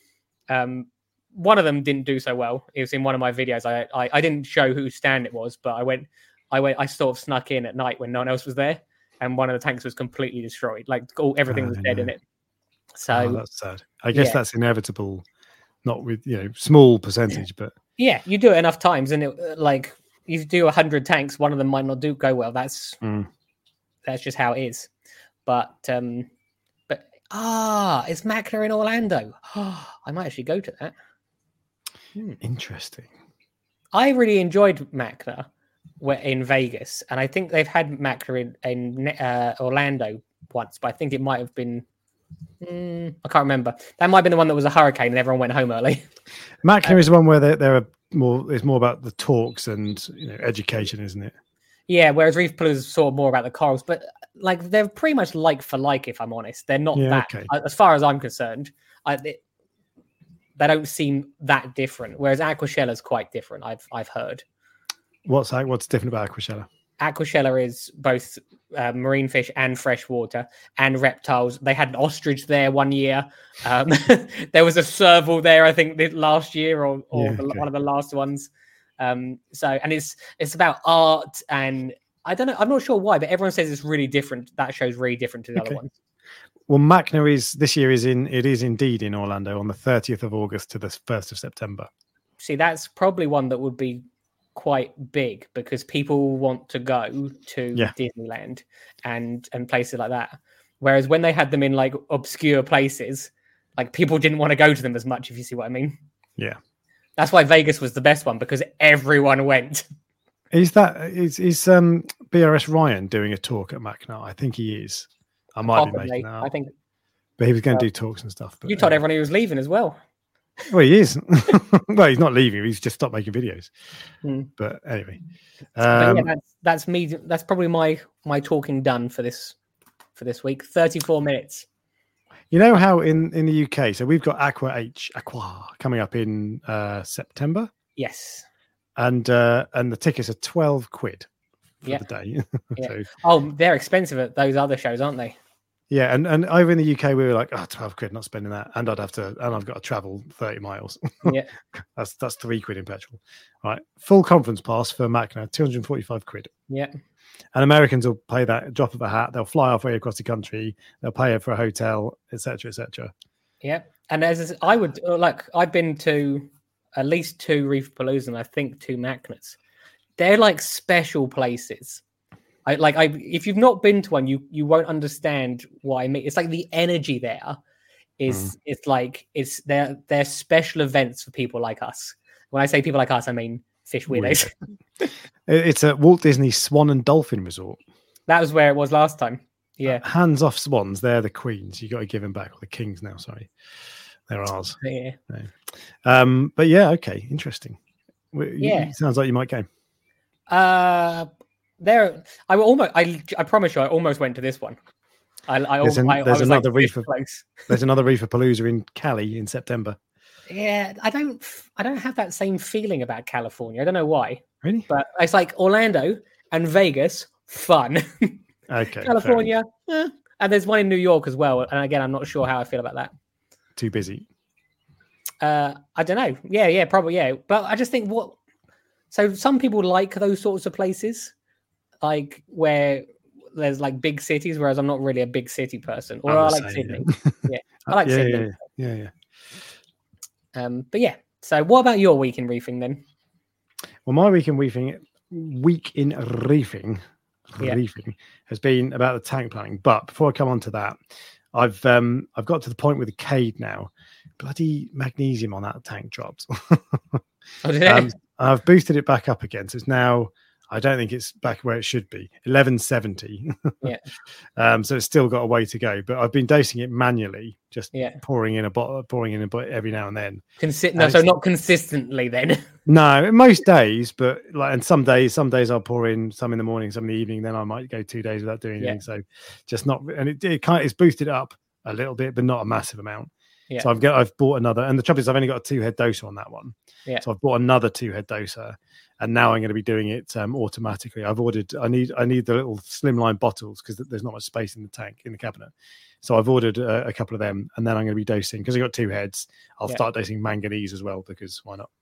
One of them didn't do so well. It was in one of my videos. I didn't show whose stand it was, but I sort of snuck in at night when no one else was there, and one of the tanks was completely destroyed. Like everything was dead in it. So that's sad. I guess that's inevitable. Not with small percentage, but you do it enough times, and like you do 100 tanks, one of them might not go well. That's just how it is. But it's Machna in Orlando. I might actually go to that. Interesting. I really enjoyed Machna in Vegas, and I think they've had Machna in Orlando once, but I think it might have been. I can't remember. That might have been the one that was a hurricane and everyone went home early. Machna is the one where there are more. It's more about the talks and education, isn't it? Yeah. Whereas Reef Palooza is sort of more about the corals, but like they're pretty much like for like. If I'm honest, they're not that. Okay. As far as I'm concerned, they don't seem that different. Whereas Aquashella is quite different. I've heard. What's different about Aquashella? Aquashella is both marine fish and freshwater and reptiles. They had an ostrich there one year. There was a serval there, I think, last year or one of the last ones. And it's about art, and I don't know. I'm not sure why, but everyone says it's really different. That show's really different to the other ones. Well, Machna this year is indeed in Orlando on the 30th of August to the 1st of September. See, that's probably one that would be quite big because people want to go to Disneyland and places like that. Whereas when they had them in like obscure places, like people didn't want to go to them as much, if you see what I mean. Yeah. That's why Vegas was the best one because everyone went. Is BRS Ryan doing a talk at Machna? I think he is. I might be making that up. I think. But he was going to do talks and stuff. But, you told everyone he was leaving as well. Well, he is. Well, he's not leaving. He's just stopped making videos. But anyway, that's me. That's probably my talking done for this week. 34 minutes. You know how in the UK, so we've got Aqua coming up in September. Yes. And the tickets are £12 for the day. So, they're expensive at those other shows, aren't they? Yeah, and over in the UK, we were like, £12, not spending that, and I've got to travel 30 miles. Yeah, that's £3 in petrol. All right, full conference pass for Machna, £245. Yeah, And Americans will pay that drop of a hat. They'll fly halfway across the country. They'll pay for a hotel, etc., etc. Yeah, and as I would I've been to at least 2 Reef Palooza and I think 2 Macnets. They're like special places. If you've not been to one, you won't understand what I mean. It's like the energy there is it's they're special events for people like us. When I say people like us, I mean fish weirdos. It's a Walt Disney Swan and Dolphin Resort. That was where it was last time. Yeah, hands off swans. They're the queens. You got to give them back, or the kings now. Sorry, they're ours. Yeah. No. But yeah, okay, interesting. Yeah, sounds like you might go. There, I promise you, I almost went to this one. There's another Reef Palooza in Cali in September. Yeah, I don't have that same feeling about California. I don't know why. Really? But it's like Orlando and Vegas, fun. Okay. California, and there's one in New York as well. And again, I'm not sure how I feel about that. Too busy. I don't know. Yeah, probably, yeah. But I just think so some people like those sorts of places, like where there's like big cities, whereas I'm not really a big city person. Or I like Sydney. Yeah. I like Sydney. Yeah. But yeah. So what about your week in reefing then? Well, my week in reefing has been about the tank planning. But before I come on to that, I've got to the point with the Cade now. Bloody magnesium on that tank dropped. I've boosted it back up again, so it's now, I don't think it's back where it should be, 1170. Yeah. So it's still got a way to go, but I've been dosing it manually, just pouring in a bottle every now and then. So not consistently then. No, most days, but and some days I'll pour in some in the morning, some in the evening. Then I might go 2 days without doing anything. So just not, and it's boosted up a little bit, but not a massive amount. Yeah. So I've bought another, and the trouble is I've only got a 2-head doser on that one. Yeah. So I've bought another 2-head doser, and now I'm going to be doing it automatically. I need the little slimline bottles because there's not much space in the tank in the cabinet. So I've ordered a couple of them, and then I'm going to be dosing because I've got 2 heads. I'll start dosing manganese as well because why not?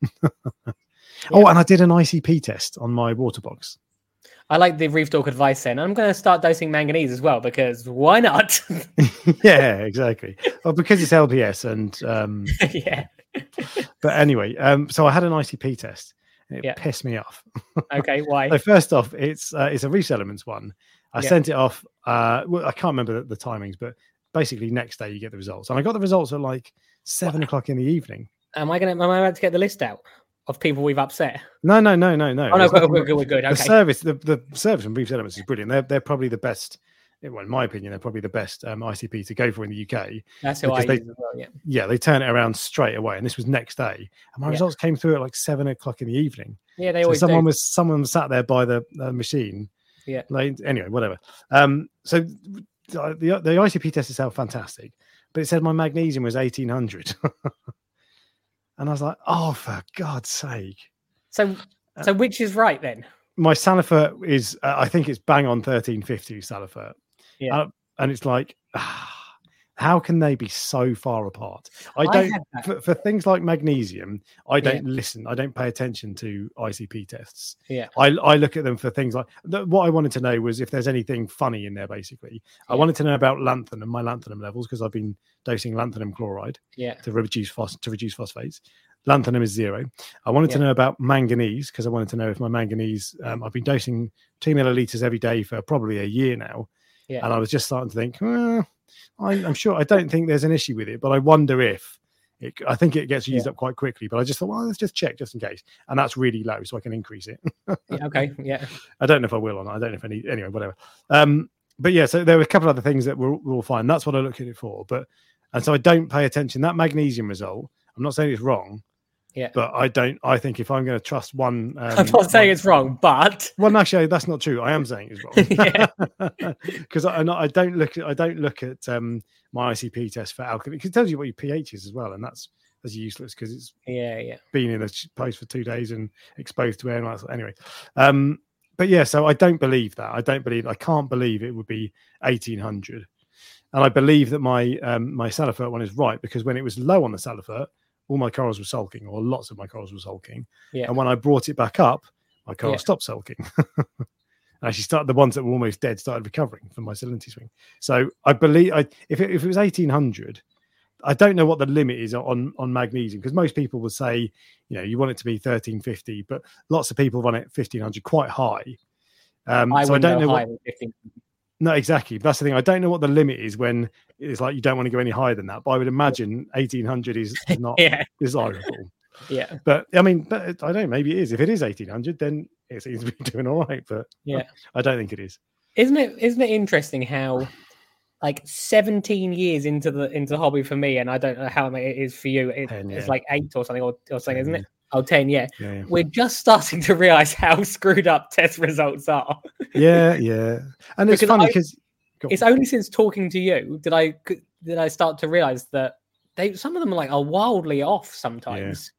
Oh, and I did an ICP test on my water box. I like the Reef Talk advice then. I'm going to start dosing manganese as well because why not? Yeah, exactly. Well, because it's LPS and yeah. But anyway, so I had an ICP test. It pissed me off. Okay, why? So first off, it's a Reef Elements one. I sent it off. Well, I can't remember the timings, but basically next day you get the results, and I got the results at like 7 o'clock in the evening. Am I about to get the list out of people we've upset? No. Oh no, we're good. Okay. The service from Reef Elements is brilliant. They're probably the best. Well, in my opinion, they're probably the best ICP to go for in the UK. That's who I use as well, yeah, they turn it around straight away, and this was next day, and my results came through at like 7 o'clock in the evening. Yeah, they always someone was sat there by the machine. Yeah. Anyway, whatever. So the ICP test itself fantastic, but it said my magnesium was 1800, and I was like, oh, for God's sake. So which is right then? My Salifert is, I think it's bang on 1350 Salifert. Yeah. And it's like, how can they be so far apart? For things like magnesium, I don't listen. I don't pay attention to ICP tests. Yeah. I look at them for things like, what I wanted to know was if there's anything funny in there, basically. I wanted to know about lanthanum, my lanthanum levels, because I've been dosing lanthanum chloride to reduce phosphates. Lanthanum is 0. I wanted to know about manganese because I wanted to know if my manganese, I've been dosing 2 milliliters every day for probably a year now. Yeah. And I was just starting to think, I'm sure, I don't think there's an issue with it, but I wonder if I think it gets used up quite quickly. But I just thought, well, let's just check just in case. And that's really low, so I can increase it. Okay. Yeah. I don't know if I will or not. I don't know if I need, anyway, whatever. But yeah, so there were a couple of other things that were all fine. That's what I look at it for. And so I don't pay attention. That magnesium result, I'm not saying it's wrong. Yeah, but I think if I'm going to trust one, I'm not saying it's wrong, but actually that's not true. I am saying it's wrong because I don't look at my ICP test for alkaline because it tells you what your pH is as well, and that's useless because it's been in a place for 2 days and exposed to air and all that. Anyway, but yeah, so I don't believe that. I can't believe it would be 1800, and I believe that my my Salifert one is right because when it was low on the Salifert, all my corals were sulking, or lots of my corals were sulking. Yeah. And when I brought it back up, my corals stopped sulking. And actually, the ones that were almost dead started recovering from my salinity swing. So I believe if it was 1800, I don't know what the limit is on magnesium, because most people will say, you want it to be 1350, but lots of people run it 1500, quite high. I don't know higher than 1500. No, exactly. That's the thing. I don't know what the limit is when it's like you don't want to go any higher than that. But I would imagine 1800 is not desirable. Yeah. But I mean, I don't know. Maybe it is. If it is 1800, then it seems to be doing all right. But I don't think it is. Isn't it interesting how, like, 17 years into the hobby for me, and I don't know how it is for you. It's like 8 or something, or something, isn't it? Oh, 10, yeah. We're just starting to realize how screwed up test results are. Yeah. And it's funny because it's only since talking to you did I start to realize that some of them are wildly off sometimes.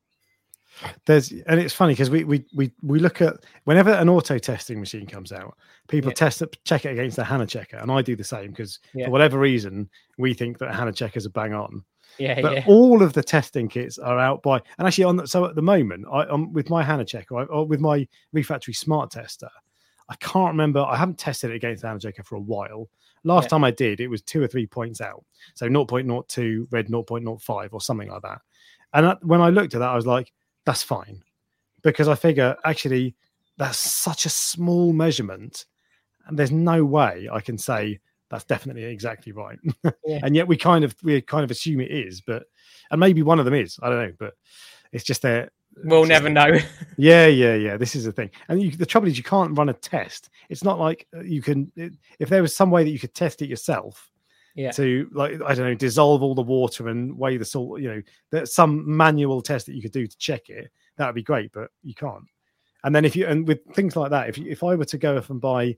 And it's funny because we look at, whenever an auto testing machine comes out, people check it against the HANA checker, and I do the same because for whatever reason we think that HANA checkers are bang on. But all of the testing kits are out by, and actually so at the moment, I'm with my HANA checker, or with my Refactory Smart Tester, I can't remember. I haven't tested it against the HANA checker for a while. Last time I did, it was 2 or 3 points out. So 0.02 read 0.05 or something like that. And when I looked at that, I was like, that's fine, because I figure actually that's such a small measurement, and there's no way I can say that's definitely exactly right. And yet we kind of assume it is, and maybe one of them is, I don't know, but it's just there. We'll never know. Yeah. This is the thing. And the trouble is you can't run a test. It's not like you can, if there was some way that you could test it yourself, to, like, I don't know, dissolve all the water and weigh the salt, there's some manual test that you could do to check it, that would be great, but you can't. And then with things like that, if I were to go off and buy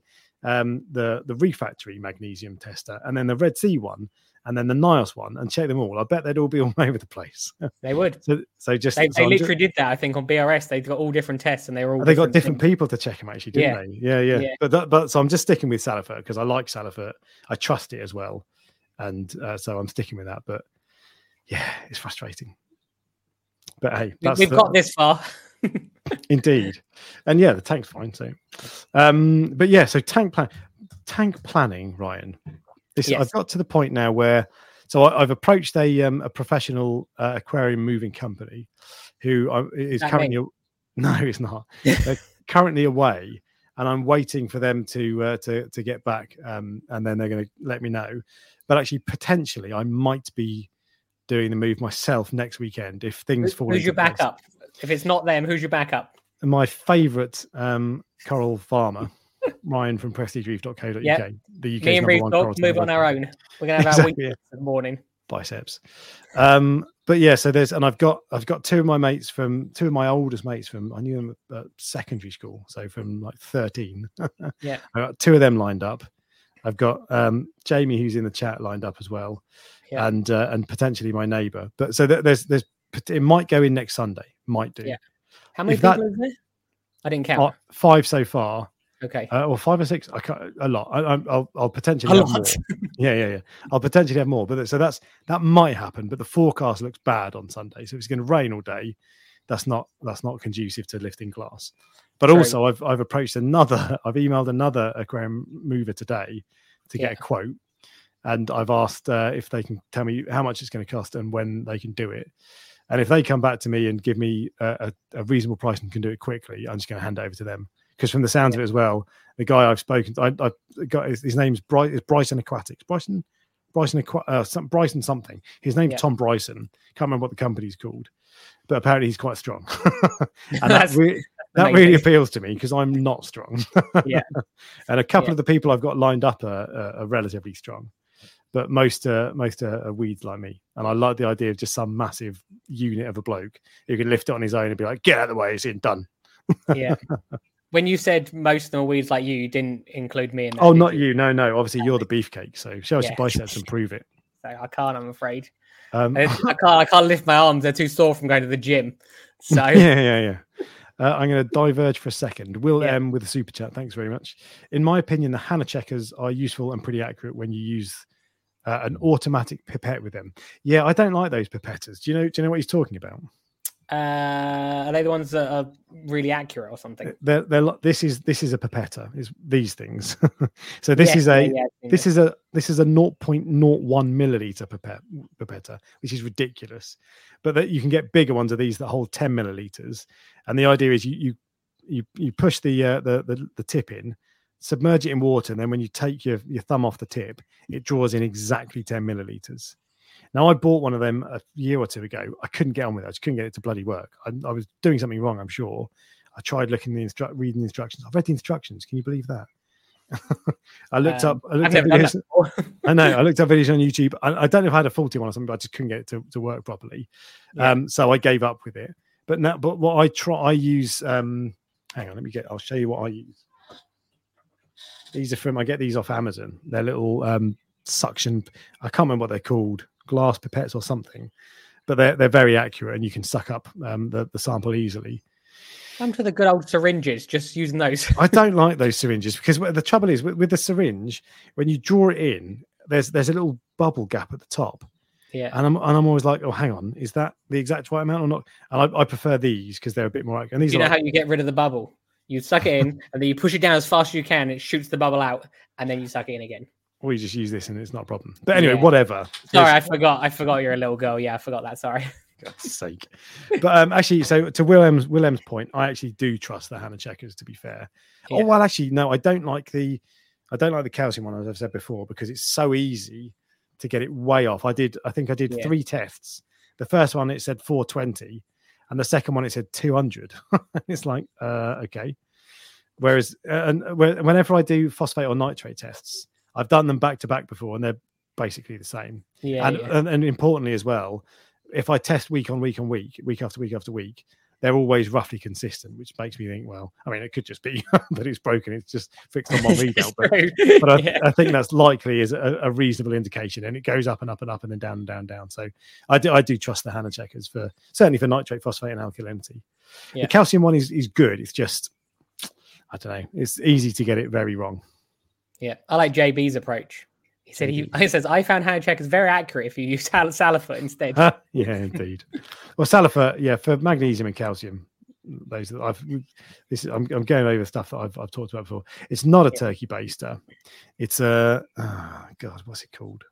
the Refactory magnesium tester, and then the Red Sea one, and then the NIOS one, and check them all, I bet they'd all be all over the place. They would. They literally did that, I think, on BRS. They've got all different tests, and they were all. They got different people to check them, actually, didn't they? Yeah. But so I'm just sticking with Salifert because I like Salifert. I trust it as well, and so I'm sticking with that. But yeah, it's frustrating. But hey, we've got this far. Indeed. And yeah, the tank's fine. So, but yeah, so tank planning, Ryan. I've got to the point now where, so I've approached a professional aquarium moving company who is currently, no, it's not. They're currently away, and I'm waiting for them to get back, and then they're going to let me know. But actually, potentially, I might be doing the move myself next weekend if things fall. Who's your backup? If it's not them, who's your backup? My favourite coral farmer, Ryan from prestigereef.co.uk. Yep. The UK's Me and Reef Dog move on our own. We're going to have our week in the morning. Biceps. But yeah, so I've got two of my oldest mates from, I knew them at secondary school, so from like 13. Yeah. I got two of them lined up. I've got Jamie, who's in the chat, lined up as well, and potentially my neighbour. But so there's it might go in next Sunday. Might do. Yeah. How many people is there? I didn't count. 5 so far. Okay. Or 5 or 6. I can't, a lot. I'll potentially have more. Yeah. I'll potentially have more. But so that might happen. But the forecast looks bad on Sunday. So if it's going to rain all day, that's not conducive to lifting class. But also, I've approached I've emailed another aquarium mover today to get a quote, and I've asked if they can tell me how much it's going to cost and when they can do it. And if they come back to me and give me a reasonable price and can do it quickly, I'm just going to hand it over to them. Because from the sounds of it as well, the guy I've spoken to, I got his name's Bryson Aquatics. Bryson something. His name's Tom Bryson. Can't remember what the company's called, but apparently he's quite strong. And that really appeals to me because I'm not strong. And a couple of the people I've got lined up are relatively strong. But most are weeds like me. And I like the idea of just some massive unit of a bloke who can lift it on his own and be like, get out of the way, it's done. Yeah. When you said most of them are weeds like you didn't include me in that. Oh, not you. No. Obviously, you're the beefcake. So show us your biceps and prove it. So I can't, I'm afraid. I can't lift my arms. They're too sore from going to the gym. So yeah. I'm going to diverge for a second. Will M with a super chat. Thanks very much. In my opinion, the HANA checkers are useful and pretty accurate when you use an automatic pipette with them. Yeah, I don't like those pipetters. Do you know what he's talking about? Are they the ones that are really accurate or something? They're this is a pipetta. Is these things? So this is a 0.01 milliliter pipetta, which is ridiculous. But that you can get bigger ones of these that hold 10 milliliters. And the idea is you push the tip in, submerge it in water, and then when you take your thumb off the tip, it draws in exactly 10 milliliters. Now, I bought one of them a year or two ago. I couldn't get on with it. I just couldn't get it to bloody work. I was doing something wrong, I'm sure. I tried looking reading the instructions. I've read the instructions. Can you believe that? I looked up videos. I know. I looked up videos on YouTube. I don't know if I had a faulty one or something, but I just couldn't get it to work properly. Yeah. So I gave up with it. But what I use. Hang on, I'll show you what I use. These are I get these off Amazon. They're little suction. I can't remember what they're called. Glass pipettes or something, but they're very accurate and you can suck up the sample easily. Come to the good old syringes, just using those. I don't like those syringes because the trouble is with the syringe, when you draw it in, there's a little bubble gap at the top. Yeah, and I'm always like, oh, hang on, is that the exact right amount or not? And I prefer these because they're a bit more accurate. And these, you know how you get rid of the bubble? You suck it in and then you push it down as fast as you can. It shoots the bubble out, and then you suck it in again. Or you just use this and it's not a problem. But anyway, whatever. Sorry, I forgot you're a little girl. Yeah, I forgot that. Sorry. God's sake. But actually, so to Willem's point, I actually do trust the Hannah checkers, to be fair. Yeah. Oh, well, actually, no, I don't like the calcium one, as I've said before, because it's so easy to get it way off. I think I did 3 tests. The first one, it said 420. And the second one, it said 200. It's like, okay. Whereas whenever I do phosphate or nitrate tests, I've done them back to back before, and they're basically the same. Yeah, and importantly as well, if I test week on week on week, week after week after week, they're always roughly consistent, which makes me think, well, I mean, it could just be that it's broken. It's just fixed on one readout. But I think that's likely is a reasonable indication, and it goes up and up and up and then down and down and down. So I do trust the Hannah checkers certainly for nitrate, phosphate, and alkalinity. Yeah. The calcium one is good. It's just, I don't know. It's easy to get it very wrong. Yeah, I like JB's approach. He said he says I found Hannah checkers very accurate if you use Salifert instead. Yeah, indeed. Well, Salifert, for magnesium and calcium, those that I'm going over stuff that I've talked about before. It's not a turkey baster. It's God, what's it called?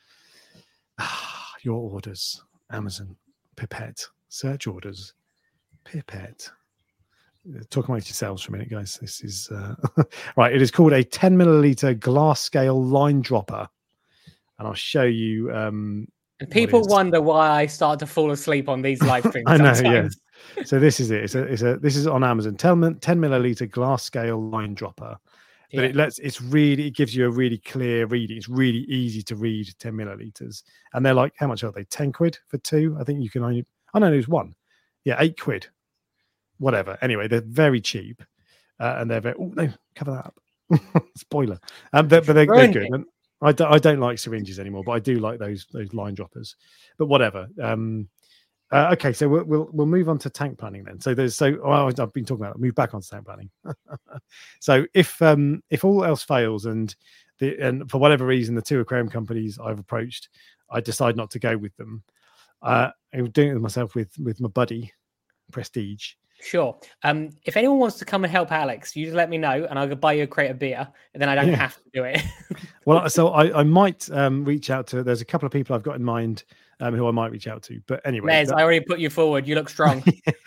Your orders, Amazon, pipette, search orders, pipette. Talk amongst yourselves for a minute, guys. This is right. It is called a 10 milliliter glass scale line dropper, and I'll show you. And people wonder why I start to fall asleep on these live streams. I know, sometimes. Yeah. So this is it. This is on Amazon. 10 milliliter glass scale line dropper, but it gives you a really clear reading. It's really easy to read 10 milliliters, and they're like, how much are they? 10 quid for 2? I think you can only. I know there's 1. Yeah, 8 quid. Whatever. Anyway, they're very cheap, and they're very. Oh no, cover that up. Spoiler. But they're good. And I don't like syringes anymore, but I do like those line droppers. But whatever. Okay, so we'll move on to tank planning then. So I've been talking about it. Move back on to tank planning. So if all else fails and for whatever reason the 2 aquarium companies I've approached, I decide not to go with them. I'm doing it myself with my buddy Prestige. Sure. If anyone wants to come and help Alex, you just let me know and I'll buy you a crate of beer and then I don't have to do it. Well, so I might reach out to, there's a couple of people I've got in mind who I might reach out to. But anyway. Les, I already put you forward. You look strong.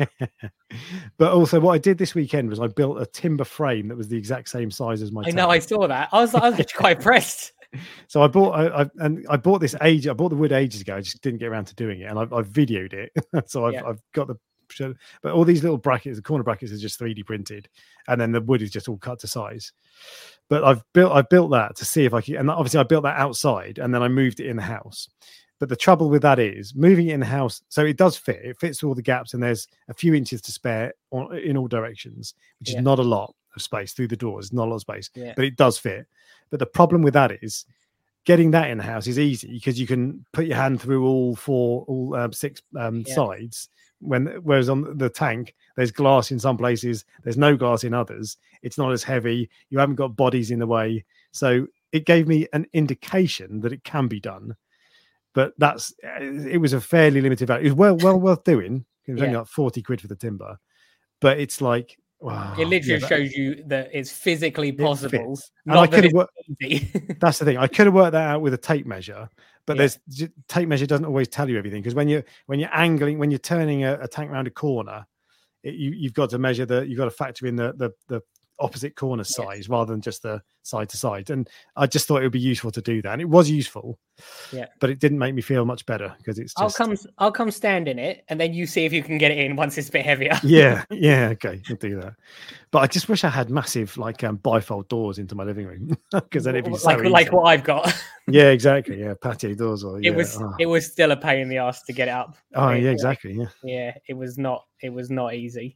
But also what I did this weekend was I built a timber frame that was the exact same size as my tank. I know, I saw that. I was actually quite impressed. So I bought this I bought the wood ages ago. I just didn't get around to doing it. And I've videoed it. So I've got but all these little brackets, the corner brackets are just 3D printed, and then the wood is just all cut to size. But I built that to see if I could, and obviously I built that outside, and then I moved it in the house. But the trouble with that is moving it in the house, so it does fit. It fits all the gaps, and there's a few inches to spare in all directions, which is not a lot of space through the doors. Not a lot of space, but it does fit. But the problem with that is getting that in the house is easy because you can put your hand through all 6 sides. Whereas on the tank, there's glass in some places, there's no glass in others. It's not as heavy. You haven't got bodies in the way. So it gave me an indication that it can be done. But it was a fairly limited value. It was well worth doing It was only like 40 quid for the timber, but it's like, wow, it literally shows you that it's physically possible. And I could have that's the thing. I could have worked that out with a tape measure, but there's tape measure doesn't always tell you everything, because when you're angling, when you're turning a tank around a corner, you've got to measure you've got to factor in the opposite corner size rather than just the side to side. And I just thought it would be useful to do that, and it was useful. Yeah, but it didn't make me feel much better, because it's just... I'll come stand in it, and then you see if you can get it in once it's a bit heavier. yeah, okay, I'll do that. But I just wish I had massive bifold doors into my living room, because then it'd be so like what I've got. Yeah, exactly. Yeah, patio doors. Or it was still a pain in the ass to get it up. Oh yeah, exactly. Yeah, it was not easy.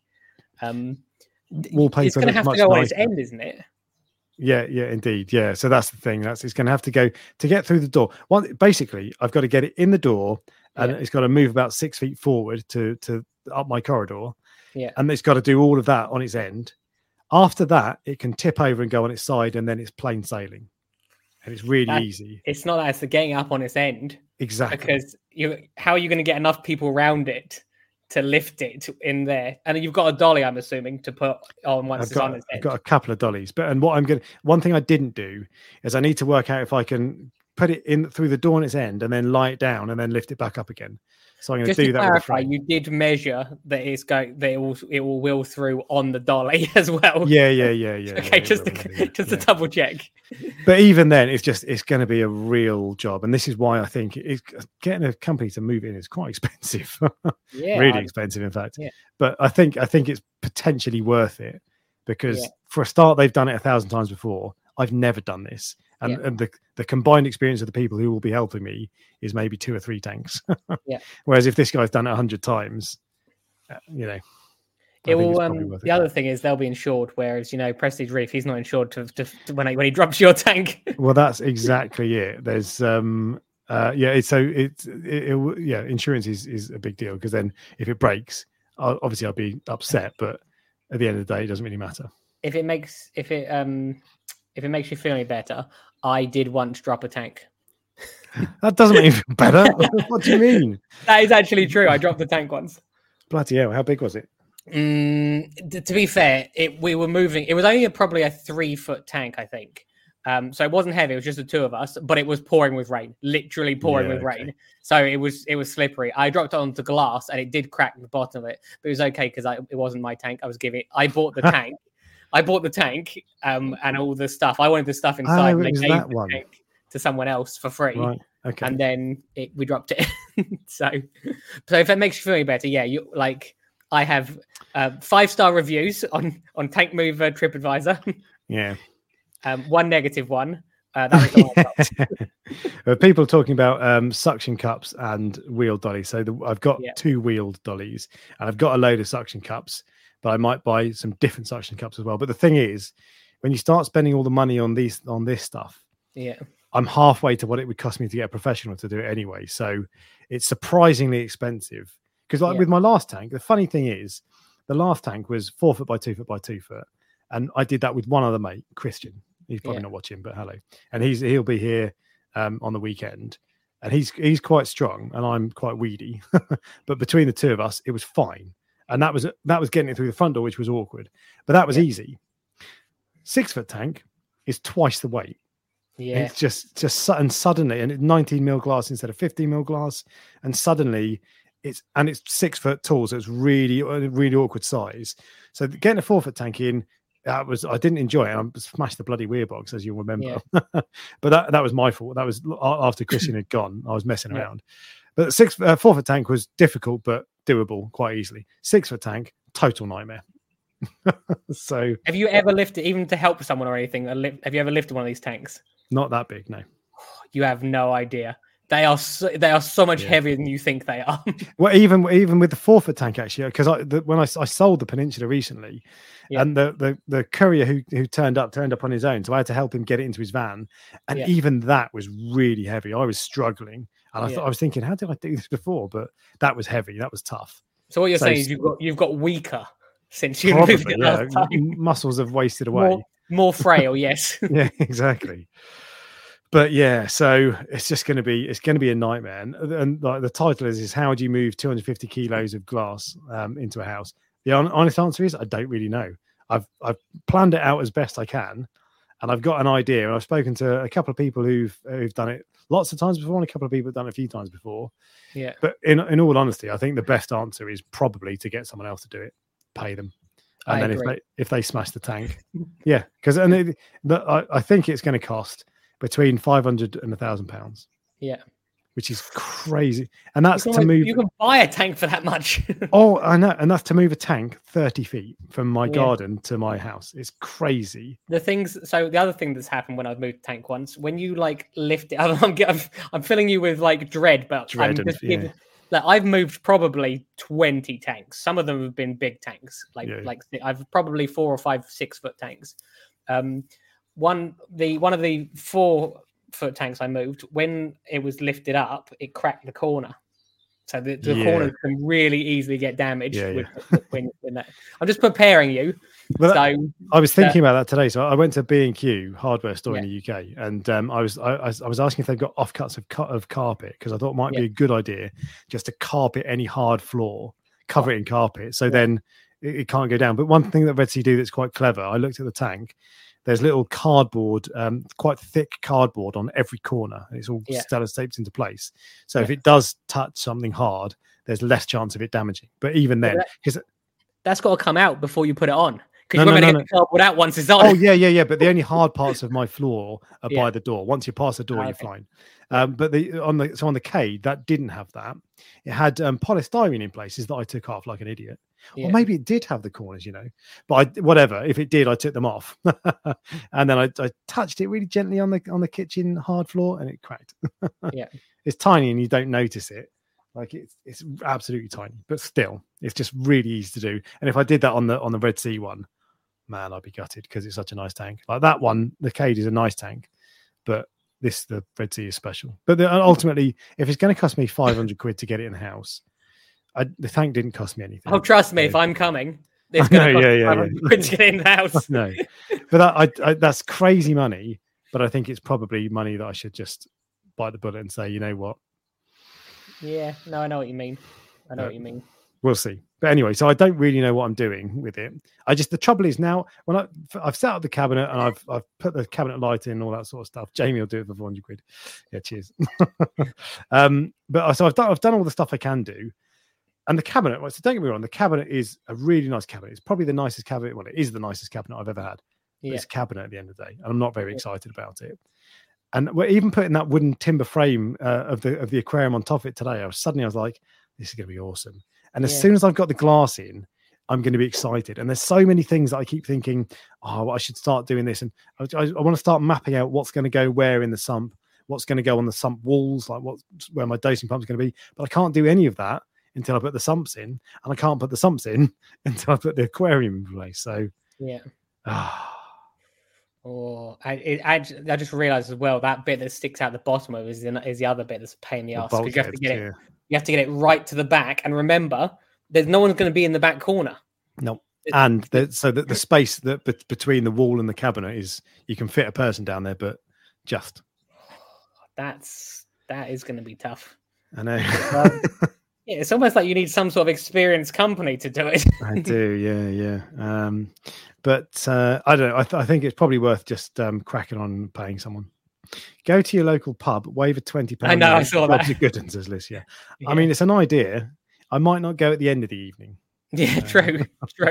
Wallpaper. It's going to have to go on its end, isn't it? Yeah, indeed. Yeah. So that's the thing. It's going to have to go to get through the door. Basically, I've got to get it in the door, and it's got to move about 6 feet forward to up my corridor. Yeah. And it's got to do all of that on its end. After that, it can tip over and go on its side, and then it's plain sailing. And it's really easy. It's not that, it's the getting up on its end. Exactly. Because how are you going to get enough people around it to lift it in there? And you've got a dolly, I'm assuming, to put on once it's on its head. I've got a couple of dollies, one thing I didn't do is I need to work out if I can put it in through the door on its end and then lie it down and then lift it back up again. So I'm going to do that. Clarify, you did measure that it will wheel through on the dolly as well. Yeah. Okay, just to double check. But even then, it's going to be a real job, and this is why I think getting a company to move in is quite expensive. Really expensive, in fact. Yeah. But I think it's potentially worth it, because for a start, they've done it 1,000 times before. I've never done this. And the combined experience of the people who will be helping me is maybe 2 or 3 tanks. Whereas if this guy's done it 100 times, it will. The other thing is they'll be insured, whereas Prestige Reef, he's not insured to when he drops your tank. Well, that's exactly it. There's insurance is a big deal, because then if it breaks, obviously I'll be upset, but at the end of the day, it doesn't really matter. If it makes you feel any better, I did once drop a tank. That doesn't make me feel better. What do you mean? That is actually true. I dropped the tank once. Bloody hell! How big was it? To be fair, we were moving. It was only probably a 3-foot tank, I think. So it wasn't heavy. It was just the 2 of us, but it was pouring with rain, literally pouring with rain. So it was slippery. I dropped it onto glass, and it did crack the bottom of it, but it was okay because it wasn't my tank. I bought the tank. I bought the tank and all the stuff. I wanted the stuff inside, and they gave the tank to someone else for free. Right. Okay. And then we dropped it. so if it makes you feel any better, I have 5-star reviews on Tank Mover TripAdvisor. Yeah. 1 negative one. That was the one. People talking about suction cups and wheeled dollies. So I've got 2 wheeled dollies, and I've got a load of suction cups, but I might buy some different suction cups as well. But the thing is, when you start spending all the money on this stuff, I'm halfway to what it would cost me to get a professional to do it anyway. So it's surprisingly expensive. Because with my last tank, the funny thing is, the last tank was 4 foot by 2 foot by 2 foot, and I did that with one other mate, Christian. He's probably not watching, but hello. And he'll be here on the weekend, and he's quite strong, and I'm quite weedy. But between the 2 of us, it was fine. And that was getting it through the front door, which was awkward, but that was easy. 6-foot tank is twice the weight. Yeah, it's just suddenly, and it's 19 mil glass instead of 15 mil glass, and suddenly it's 6 foot tall, so it's really awkward size. So getting a 4-foot tank in, I didn't enjoy it. I smashed the bloody weir box, as you'll remember. Yeah. But that was my fault. That was after Christian had gone. I was messing around. But 4-foot tank was difficult, but doable quite easily. 6-foot tank, total nightmare. So, have you ever lifted, even to help someone or anything? Have you ever lifted one of these tanks? Not that big, no. You have no idea. They are so much heavier than you think they are. Well, even with the 4-foot tank, actually, because when I sold the Peninsula recently, and the courier who turned up on his own, so I had to help him get it into his van, and even that was really heavy. I was struggling, and I was thinking, how did I do this before? But that was heavy. That was tough. So what you're saying is you've got weaker since you moved it last time. Muscles have wasted away. More frail, yes. Yeah, exactly. But yeah, so it's going to be a nightmare. And like the title is how do you move 250 kilos of glass into a house? The honest answer is I don't really know. I've planned it out as best I can, and I've got an idea. And I've spoken to a couple of people who've done it lots of times before, and a couple of people have done it a few times before. Yeah. But in all honesty, I think the best answer is probably to get someone else to do it, pay them, and then if they smash the tank, yeah, because I think it's going to cost between £500 and £1,000. Yeah. Which is crazy. And that's to move. You can buy a tank for that much. Oh, I know. And that's to move a tank 30 feet from my garden to my house. It's crazy. So the other thing that's happened when I've moved a tank once, when you like lift it, I'm filling you with like dread, but I've moved probably 20 tanks. Some of them have been big tanks. I've probably 4 or 5 6-foot tanks. One of the 4-foot tanks I moved, when it was lifted up, it cracked the corner. So the corners can really easily get damaged. When that. I'm just preparing you. Well, I was thinking about that today. So I went to B&Q hardware store in the UK, and I was asking if they've got offcuts of carpet, because I thought it might be a good idea just to carpet any hard floor, cover it in carpet, so then it can't go down. But one thing that Red Sea do that's quite clever, I looked at the tank. There's little cardboard, quite thick cardboard on every corner. And it's all taped into place. So if it does touch something hard, there's less chance of it damaging. But even then, because that's got to come out before you put it on. Because you're going to get the cardboard out once it's on. Oh yeah. But the only hard parts of my floor are by the door. Once you pass the door, you're fine. But on the Cade, that didn't have that. It had polystyrene in places that I took off like an idiot. Or maybe it did have the corners, but whatever. If it did, I took them off, and then I touched it really gently on the kitchen hard floor, and it cracked. It's tiny, and you don't notice it. Like it's absolutely tiny, but still, it's just really easy to do. And if I did that on the Red Sea one, man, I'd be gutted because it's such a nice tank. Like that one, the Cade is a nice tank, but the Red Sea is special. But ultimately, if it's going to cost me £500 to get it in the house. The tank didn't cost me anything. Oh, trust me, if I'm coming, it's going to cost to get in the house. No, but that's crazy money. But I think it's probably money that I should just bite the bullet and say, you know what? Yeah, no, I know what you mean. What you mean. We'll see. But anyway, so I don't really know what I'm doing with it. The trouble is now when I've set up the cabinet and I've put the cabinet light in and all that sort of stuff. Jamie will do it for £400. Yeah, cheers. But so I've done all the stuff I can do. And the cabinet, so don't get me wrong, the cabinet is a really nice cabinet. It's probably the nicest cabinet. Well, it is the nicest cabinet I've ever had. It's a cabinet at the end of the day, and I'm not very excited about it. And we're even putting that wooden timber frame of the aquarium on top of it today. I was like, this is going to be awesome. And as soon as I've got the glass in, I'm going to be excited. And there's so many things that I keep thinking, I should start doing this. And I want to start mapping out what's going to go where in the sump, what's going to go on the sump walls, like where my dosing pump's going to be. But I can't do any of that until I put the sumps in, and I can't put the sumps in until I put the aquarium in place. So I just realized as well that bit that sticks out the bottom of it is the other bit that's a pain in the ass, because you have to get it right to the back. And remember, there's no one's going to be in the back corner. No. And so that the space that between the wall and the cabinet is, you can fit a person down there, but just that is going to be tough. I know. Yeah, it's almost like you need some sort of experienced company to do it. I do, yeah. But I don't know. I think it's probably worth just cracking on and paying someone. Go to your local pub, wave a £20. I know, I saw that. Good ones, says Liz, yeah. I mean, it's an idea. I might not go at the end of the evening. Yeah, true.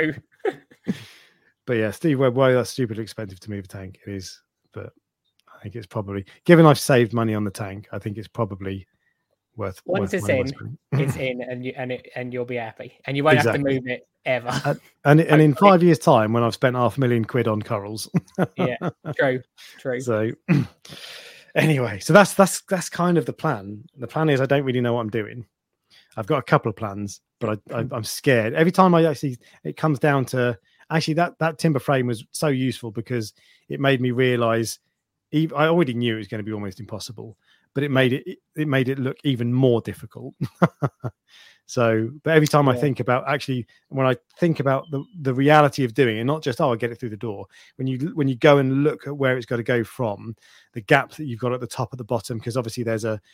But yeah, Steve Webb, why that's stupidly expensive to move a tank. It is, but I think it's probably, given I've saved money on the tank, I think it's probably worth. Once it's in, and you'll be happy, and you won't have to move it ever. And in 5 years' time, when I've spent £500,000 on corals. Yeah, true. So anyway, so that's kind of the plan. The plan is I don't really know what I'm doing. I've got a couple of plans, but I'm scared. Every time it comes down to actually that timber frame was so useful because it made me realize. I already knew it was going to be almost impossible, but it made it look even more difficult. So, but every time I Yeah. think about when I think about the reality of doing it, not just I get it through the door. When you go and look at where it's got to go from, the gap that you've got at the top, at the bottom, because obviously there's a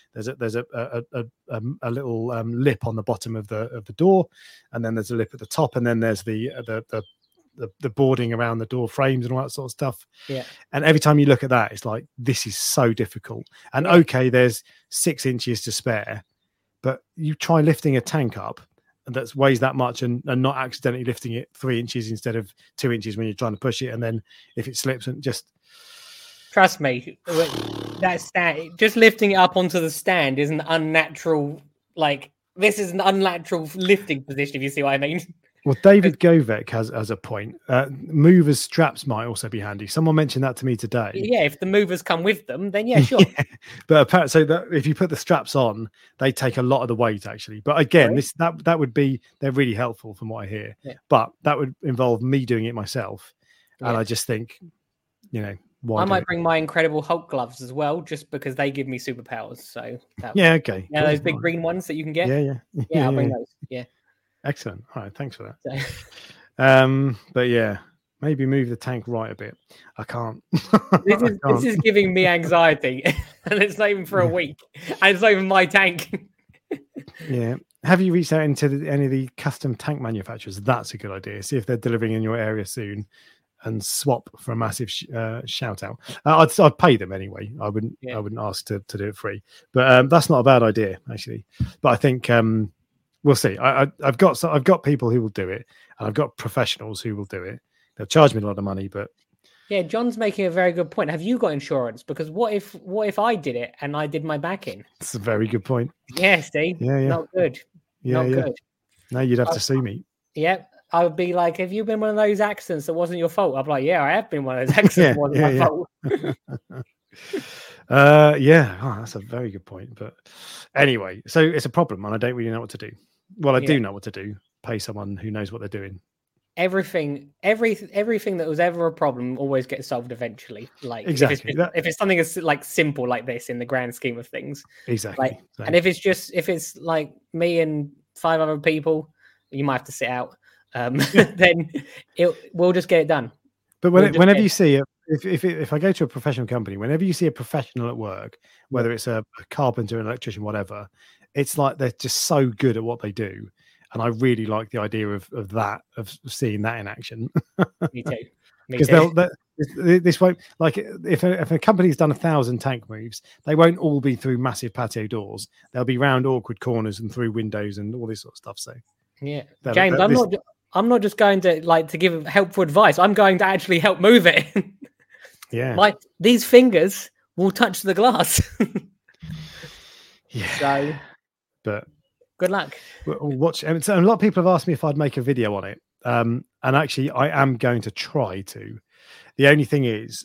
little lip on the bottom of the door, and then there's a lip at the top, and then there's the boarding around the door frames and all that sort of stuff. Yeah. And every time you look at that, it's like, this is so difficult. And okay, there's 6 inches to spare, but you try lifting a tank up that weighs that much and not accidentally lifting it 3 inches instead of 2 inches when you're trying to push it. And then if it slips, and just trust me, just lifting it up onto the stand is an unnatural, like, this is an unnatural lifting position, if you see what I mean. Well, David Govek has a point. Movers straps might also be handy. Someone mentioned that to me today. Yeah, if the movers come with them, then yeah, sure. Yeah. But apparently, so that if you put the straps on, they take a lot of the weight actually. But again, that would be, they're really helpful from what I hear. Yeah. But that would involve me doing it myself, and I just think, why I might bring my Incredible Hulk gloves as well, just because they give me superpowers. So okay. Yeah, those big green ones that you can get. Yeah. I'll bring those. Yeah. Excellent. All right, thanks for that. But yeah, maybe move the tank right a bit. I can't. This is giving me anxiety, and it's not even for a week, and it's not even my tank. Yeah. Have you reached out into any of the custom tank manufacturers? That's a good idea. See if they're delivering in your area soon, and swap for a massive shout out. I'd pay them anyway. I wouldn't ask to do it free, but that's not a bad idea actually. But I think we'll see. I've got people who will do it, and I've got professionals who will do it. They'll charge me a lot of money, but yeah, John's making a very good point. Have you got insurance? Because what if I did it and I did my back in? It's a very good point. Yeah, Steve. Yeah. Not good. Yeah, not good. No, you'd have to sue me. Yeah. I would be like, have you been one of those accidents that wasn't your fault? I'd be like, yeah, I have been one of those accidents that wasn't my fault. That's a very good point. But anyway, so it's a problem, and I don't really know what to do. Well, I do know what to do. Pay someone who knows what they're doing. Everything that was ever a problem always gets solved eventually. Like exactly, if it's something as like simple like this in the grand scheme of things, exactly. And if it's like me and 5 other people, you might have to sit out. Then we'll just get it done. But whenever you see if I go to a professional company, whenever you see a professional at work, whether it's a carpenter, an electrician, whatever, it's like they're just so good at what they do, and I really like the idea of seeing that in action. Me too. Because this won't, like, if a company's done 1,000 tank moves, they won't all be through massive patio doors. They'll be round awkward corners and through windows and all this sort of stuff. So yeah, James, I'm not just going to give helpful advice. I'm going to actually help move it. Yeah. These fingers will touch the glass. Yeah. So, but good luck. Watch. And so a lot of people have asked me if I'd make a video on it. And actually, I am going to try to. The only thing is,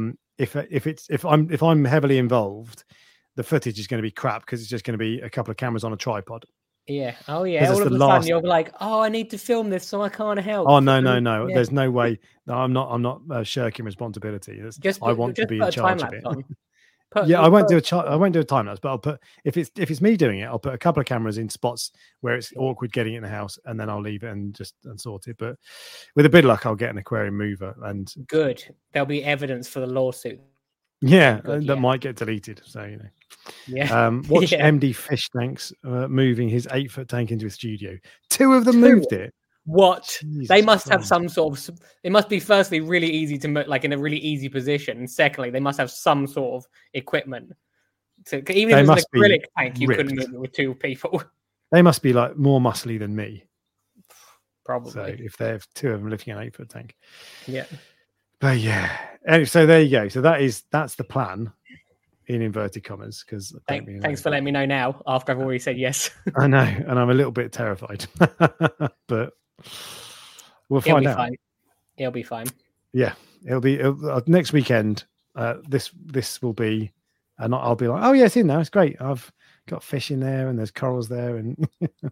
if I'm heavily involved, the footage is going to be crap because it's just going to be a couple of cameras on a tripod. Yeah. Oh, yeah. All of a sudden, you'll be like, "Oh, I need to film this, so I can't help." Oh no. Yeah. There's no way. No, I'm not shirking responsibility. I want to be in charge of it. I won't do a time lapse, but I'll put if it's me doing it, I'll put a couple of cameras in spots where it's awkward getting in the house, and then I'll leave it and sort it. But with a bit of luck, I'll get an aquarium mover and good. There'll be evidence for the lawsuit. Yeah, that might get deleted. So Yeah. Watch MD Fish Tanks moving his 8-foot tank into a studio. 2 of them moved it. What? Jesus they must Christ. have some sort of. It must be firstly really easy to like in a really easy position, and secondly, they must have some sort of equipment. Even if it was an acrylic tank, you couldn't move it with 2 people. They must be like more muscly than me. Probably. So if they have 2 of them lifting an 8-foot tank. Yeah. But yeah. Anyway, so there you go. So that's the plan. In inverted commas, because thanks for letting me know now after I've already said yes. I know, and I'm a little bit terrified, but we'll find out. Fine. It'll be fine. Yeah, it'll be next weekend. This will be, and I'll be like, oh yeah, it's in there. It's great. I've got fish in there, and there's corals there, and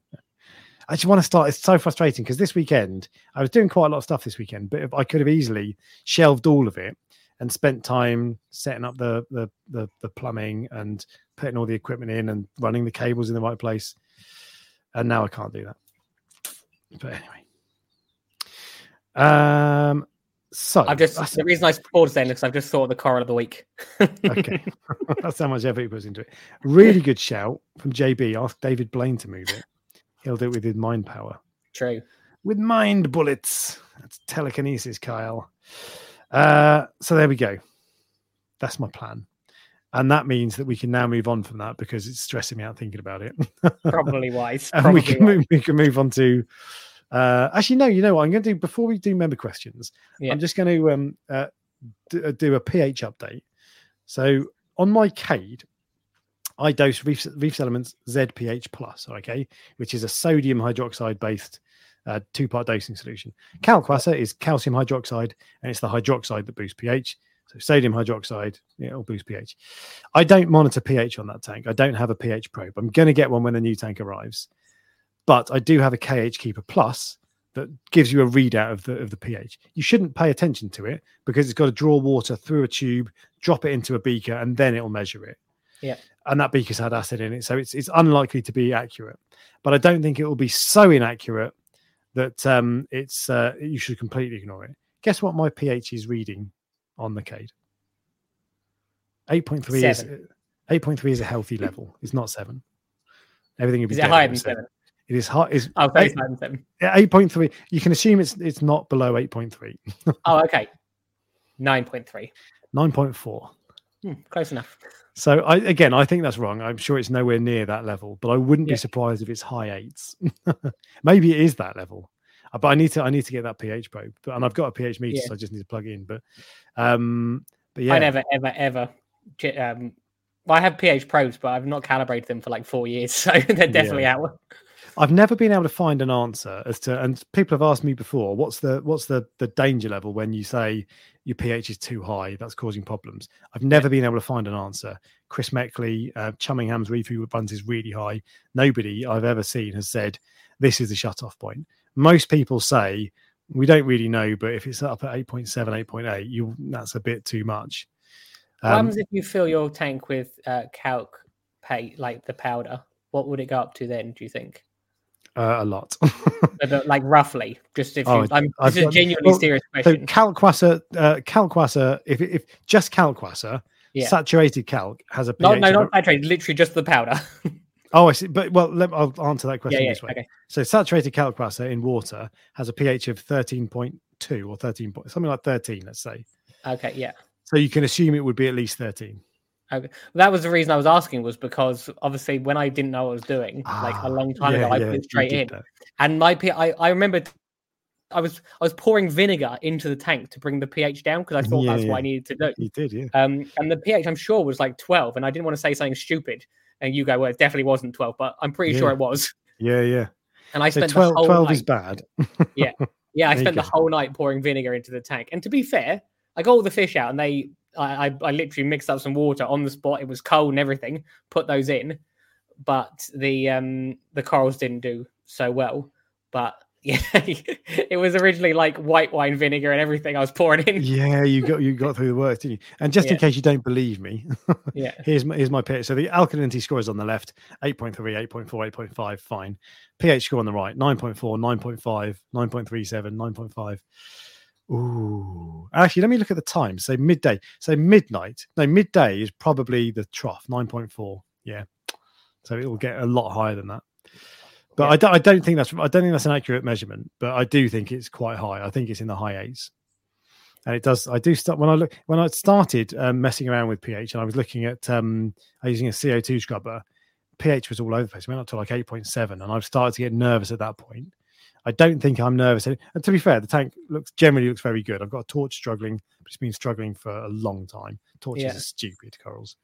I just want to start. It's so frustrating because this weekend I was doing quite a lot of stuff this weekend, but I could have easily shelved all of it and spent time setting up the plumbing and putting all the equipment in and running the cables in the right place. and now I can't do that. But anyway, so the reason I paused then is because I've just thought of the coral of the week. Okay, that's how much effort he puts into it. Really good shout from JB. Ask David Blaine to move it. He'll do it with his mind power. True. With mind bullets. That's telekinesis, Kyle. So there we go. That's my plan. And that means that we can now move on from that because it's stressing me out thinking about it. Probably wise. And we can move on to actually, no, you know what I'm going to do before we do member questions? Yeah. I'm just going to do a pH update. So on my Cade, I dose Reefs Elements ZPH Plus, okay, which is a sodium hydroxide based 2-part dosing solution. Kalkwasser is calcium hydroxide, and it's the hydroxide that boosts pH. So sodium hydroxide, it'll boost pH. I don't monitor pH on that tank. I don't have a pH probe. I'm going to get one when the new tank arrives. But I do have a KH Keeper Plus that gives you a readout of the pH. You shouldn't pay attention to it because it's got to draw water through a tube, drop it into a beaker, and then it'll measure it. Yeah. And that beaker's had acid in it, so it's unlikely to be accurate. But I don't think it will be so inaccurate that you should completely ignore it. Guess what my pH is reading on the Cade? 8.3 is a healthy level. It's not 7. Everything will be higher than 7. It is high. It's higher than 7. 8.3. You can assume it's not below 8.3. Oh, okay. 9.3. 9.4. Close enough. So I think that's wrong. I'm sure it's nowhere near that level, but I wouldn't be surprised if it's high 8s. Maybe it is that level, but I need to get that pH probe. And I've got a pH meter, so I just need to plug it in. But yeah, I never ever. I have pH probes, but I've not calibrated them for like 4 years, so they're definitely out. I've never been able to find an answer as to, and people have asked me before, what's the danger level when you say your pH is too high, that's causing problems. I've never been able to find an answer. Chris Meckley, Chummingham's reef who runs is really high. Nobody I've ever seen has said this is the shut-off point. Most people say we don't really know, but if it's up at 8.7, 8.8, that's a bit too much. What happens if you fill your tank with calc paste, like the powder? What would it go up to then, do you think? A lot. Like roughly, just if this is a genuinely serious question. So Kalkwasser, if just Kalkwasser, saturated calc has a pH. No, not saturated, literally just the powder. Oh, I see. But I'll answer that question this way. Okay. So saturated Kalkwasser in water has a pH of 13.2 or 13, something like 13, let's say. Okay, yeah. So you can assume it would be at least 13. Okay. That was the reason I was asking, was because obviously when I didn't know what I was doing, like a long time ago, I put it straight in. That. And my I remember I was pouring vinegar into the tank to bring the pH down because I thought that's what I needed to do. You did, yeah. And the pH I'm sure was like 12, and I didn't want to say something stupid. And you go, well, it definitely wasn't 12, but I'm pretty sure it was. Yeah. And I spent 12, the whole 12 night, is bad. Yeah. I spent the whole night pouring vinegar into the tank. And to be fair, I got all the fish out, and I literally mixed up some water on the spot. It was cold and everything. Put those in, but the corals didn't do so well. But yeah, it was originally like white wine vinegar and everything I was pouring in. Yeah, you got through the work, didn't you? And just in case you don't believe me, here's my pH. So the alkalinity score is on the left: 8.3, 8.4, 8.5. Fine. pH score on the right: 9.4, 9.5, 9.37, 9.5. Ooh, actually, let me look at the time. So midday. So midnight. No, midday is probably the trough. 9.4. Yeah. So it will get a lot higher than that. But I don't think that's an accurate measurement. But I do think it's quite high. I think it's in the high 8s. And it does. I do start when I started messing around with pH, and I was looking at using a CO2 scrubber. pH was all over the place. It went up to like 8.7, and I've started to get nervous at that point. I don't think I'm nervous. And to be fair, the tank generally looks very good. I've got a torch struggling, but it's been struggling for a long time. Torches are stupid corals.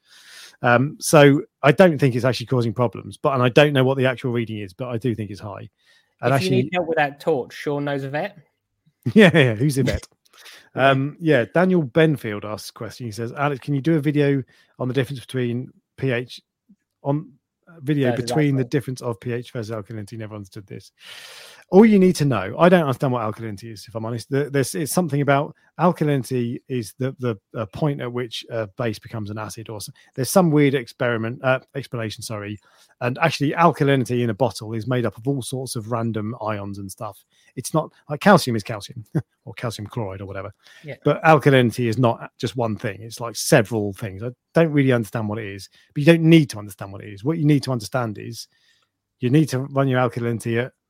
So I don't think it's actually causing problems, and I don't know what the actual reading is, but I do think it's high. And if you need help with that torch, Sean knows a vet. Yeah. Who's a vet? Daniel Benfield asks a question. He says, Alex, can you do a video on the difference between pH the difference of pH versus alkalinity? Never understood this. All you need to know, I don't understand what alkalinity is, if I'm honest. It's something about alkalinity is the point at which a base becomes an acid, or there's some weird explanation, sorry. And actually, alkalinity in a bottle is made up of all sorts of random ions and stuff. It's not like calcium is calcium or calcium chloride or whatever. Yeah. But alkalinity is not just one thing. It's like several things. I don't really understand what it is, but you don't need to understand what it is. What you need to understand is you need to run your alkalinity at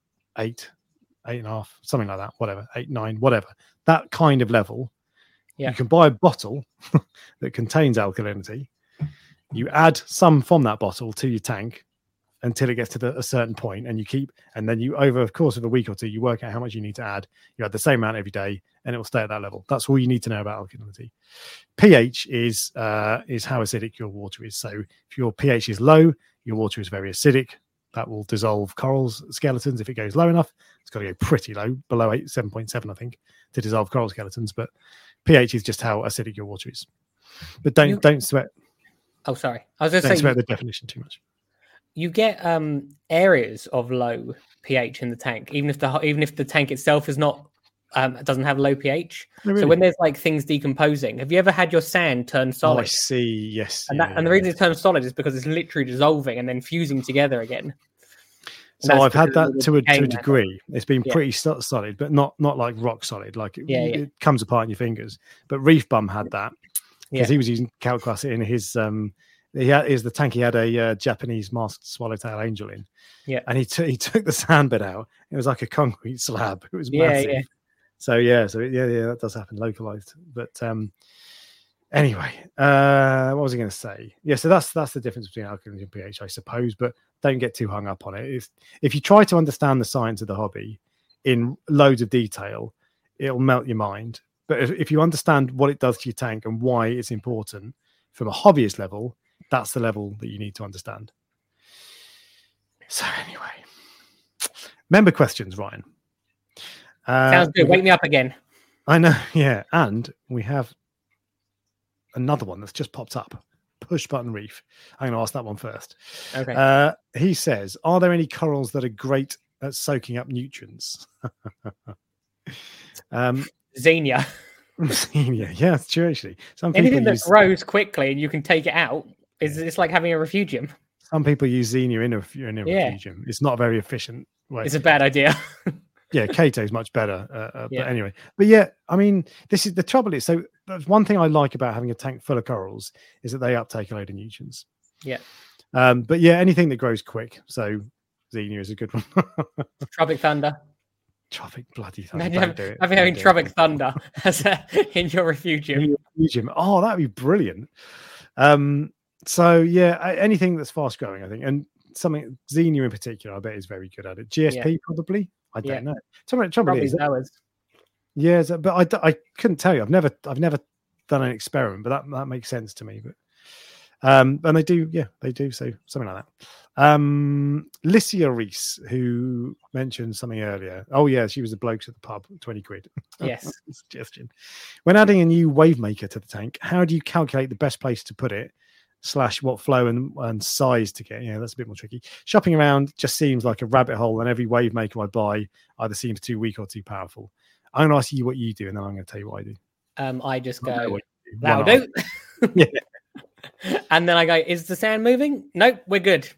8.5, something like that, whatever, 8, 9, whatever, that kind of level. You can buy a bottle that contains alkalinity. You add some from that bottle to your tank until it gets to a certain point, and then you, over the course of a week or two, you work out how much you need to add. You add the same amount every day, and it will stay at that level. That's all you need to know about alkalinity. pH is how acidic your water is. So if your pH is low, your water is very acidic. That will dissolve coral skeletons. If it goes low enough, it's got to go pretty low, below 7.7, I think, to dissolve coral skeletons. But pH is just how acidic your water is. But don't sweat. Oh, sorry. I was going to say, sweat the definition too much. You get areas of low pH in the tank, even if the tank itself is not doesn't have low pH. Oh, really? So when there's like things decomposing, have you ever had your sand turn solid? Oh, I see. Yes. And the reason it turns solid is because it's literally dissolving and then fusing together again. So I've had that to a degree. It's been pretty solid, but not like rock solid. Like it comes apart in your fingers. But Reef Bum had that because he was using Calclass in his. The tank he had a Japanese masked swallowtail angel in. Yeah, and he took the sand bit out. It was like a concrete slab. It was massive. Yeah. So that does happen, localized. But anyway, what was I going to say? Yeah, so that's the difference between alkalinity and pH, I suppose. But don't get too hung up on it. If you try to understand the science of the hobby in loads of detail, it'll melt your mind. But if you understand what it does to your tank and why it's important from a hobbyist level, that's the level that you need to understand. So anyway, member questions, Ryan. Sounds good. Wake me up again. I know, yeah. And we have another one that's just popped up. Push button Reef. I'm going to ask that one first. Okay. He says, are there any corals that are great at soaking up nutrients? Xenia. Xenia, yeah, it's true actually. Anything that grows quickly and you can take it out, it's like having a refugium. Some people use Xenia in a refugium. It's not a very efficient way. It's a bad idea. Yeah, Kato is much better. But anyway, I mean, this is the trouble. Is so that's one thing I like about having a tank full of corals is that they uptake a load of nutrients. Yeah. But yeah, anything that grows quick. So Xenia is a good one. Tropic Thunder. Tropic bloody Thunder. Having Tropic Thunder in your refugium. Oh, that'd be brilliant. So yeah, anything that's fast growing, I think, and something Xenia in particular, I bet is very good at it. GSP probably. I don't know. Trouble is, yeah, but I couldn't tell you. I've never done an experiment, but that makes sense to me. But and they do. So something like that. Licia Reese, who mentioned something earlier. Oh yeah, she was the blokes at the pub. 20 quid. Yes. Suggestion. When adding a new wave maker to the tank, how do you calculate the best place to put it? / what flow and size to get? Yeah, that's a bit more tricky. Shopping around just seems like a rabbit hole, and every wave maker I buy either seems too weak or too powerful. I'm going to ask you what you do, and then I'm going to tell you what I do. I just go, that'll do. Yeah. And then I go, is the sand moving? Nope, we're good.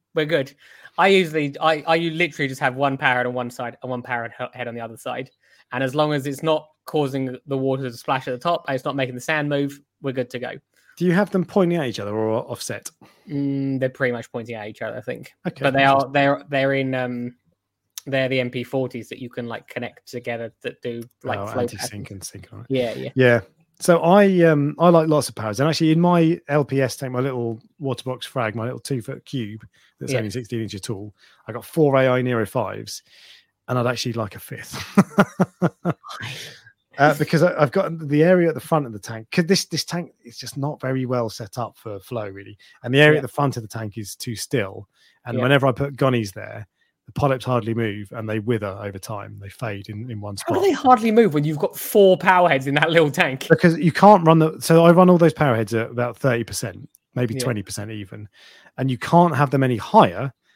I literally just have one power head on one side and one power head on the other side. And as long as it's not causing the water to splash at the top and it's not making the sand move, we're good to go. Do you have them pointing at each other or offset? They're pretty much pointing at each other, I think. Okay. But they're in they're the MP40s that you can like connect together that do like flow anti-sync and sync on it. Yeah. So I like lots of powers, and actually in my LPS tank, my little water box frag, my little 2-foot cube that's only 16 inches tall, I got 4 AI Nero 5s, and I'd actually like a 5th. Because I've got the area at the front of the tank. Because this tank is just not very well set up for flow, really. And the area at the front of the tank is too still. And whenever I put gonnies there, the polyps hardly move and they wither over time. They fade in one spot. How do they hardly move when you've got 4 power heads in that little tank? Because you can't run so I run all those power heads at about 30%, maybe 20% even. And you can't have them any higher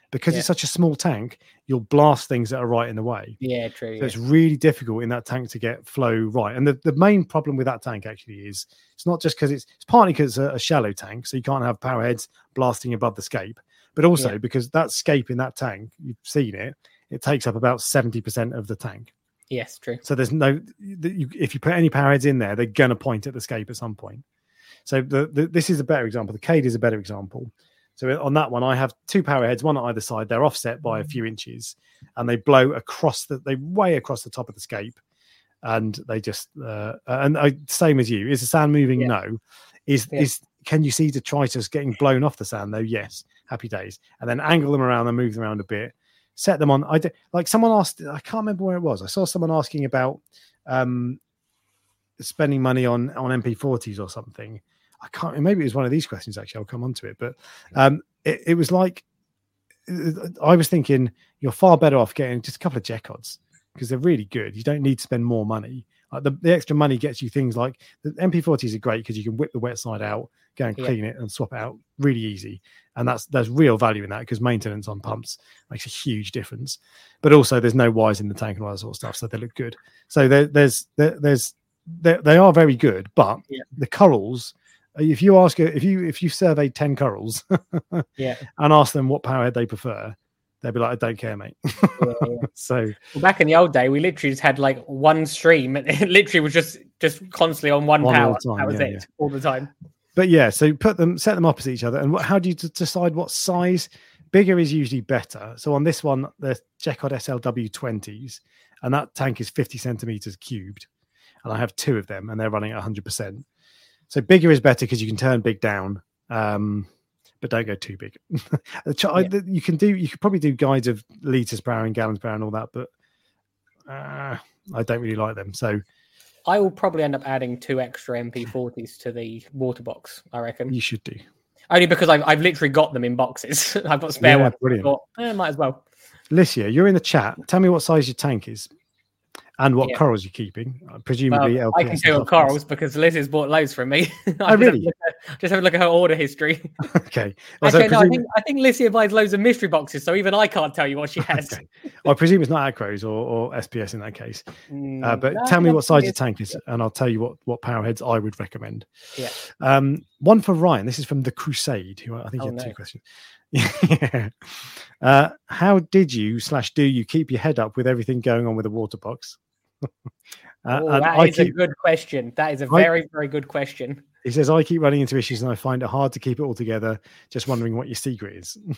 because it's such a small tank, you'll blast things that are right in the way. Yeah, true. So it's really difficult in that tank to get flow right. And the main problem with that tank actually is it's not just because it's partly because it's a shallow tank, so you can't have power heads blasting above the scape, but also because that scape in that tank, you've seen it, it takes up about 70% of the tank. Yes, true. So there's no, if you put any power heads in there, they're going to point at the scape at some point. So this is a better example. The Cade is a better example. So on that one, I have two power heads, one on either side. They're offset by a few inches, and they blow they way across the top of the scape, and they just same as you. Is the sand moving? Yeah. No. Can you see detritus getting blown off the sand though? Yes. Happy days. And then angle them around and move them around a bit. Set them on. Like someone asked, I can't remember where it was. I saw someone asking about spending money on MP40s or something. I can't. Maybe it was one of these questions. Actually, I'll come on to it. But it was like I was thinking you're far better off getting just a couple of Jekods because they're really good. You don't need to spend more money. Like the extra money gets you things like the MP40s are great because you can whip the wet side out, go and clean it, and swap it out really easy. And there's real value in that because maintenance on pumps makes a huge difference. But also there's no wires in the tank and all that sort of stuff, so they look good. So they are very good, but the Corals. If you surveyed 10 Corals and ask them what powerhead they prefer, they'd be like, I don't care, mate. So back in the old day, we literally just had like one stream. It literally was just constantly on one power. That was it all the time. But so set them opposite each other. And how do you decide what size? Bigger is usually better. So on this one, the Jekod SLW20s, and that tank is 50 centimeters cubed. And I have two of them, and they're running at 100%. So bigger is better because you can turn big down, but don't go too big. You could probably do guides of liters per hour and gallons per hour and all that, but I don't really like them. So I will probably end up adding 2 extra MP40s to the water box, I reckon. You should do. Only because I've literally got them in boxes. I've got spare ones. Brilliant. I thought, might as well. Licia, you're in the chat. Tell me what size your tank is. And what corals you're keeping? Presumably, LPS. I can do corals because Liz has bought loads from me. Really? Just have a look at her order history. Okay. Well, actually, I think Licia buys loads of mystery boxes, so even I can't tell you what she has. Okay. Well, I presume it's not Acros or SPS in that case. But tell me what size your tank is, and I'll tell you what power heads I would recommend. Yeah. One for Ryan. This is from the Crusade, who I think had 2 questions. Yeah. How did you / do you keep your head up with everything going on with the water box? That is a good question. That is a very, very good question. He says, I keep running into issues and I find it hard to keep it all together. Just wondering what your secret is. Do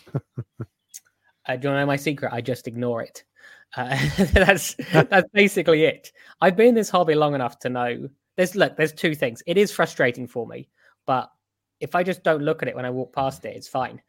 you want to know my secret? I just ignore it. That's basically it. I've been in this hobby long enough to know there's 2 things. It is frustrating for me, but if I just don't look at it when I walk past it, it's fine.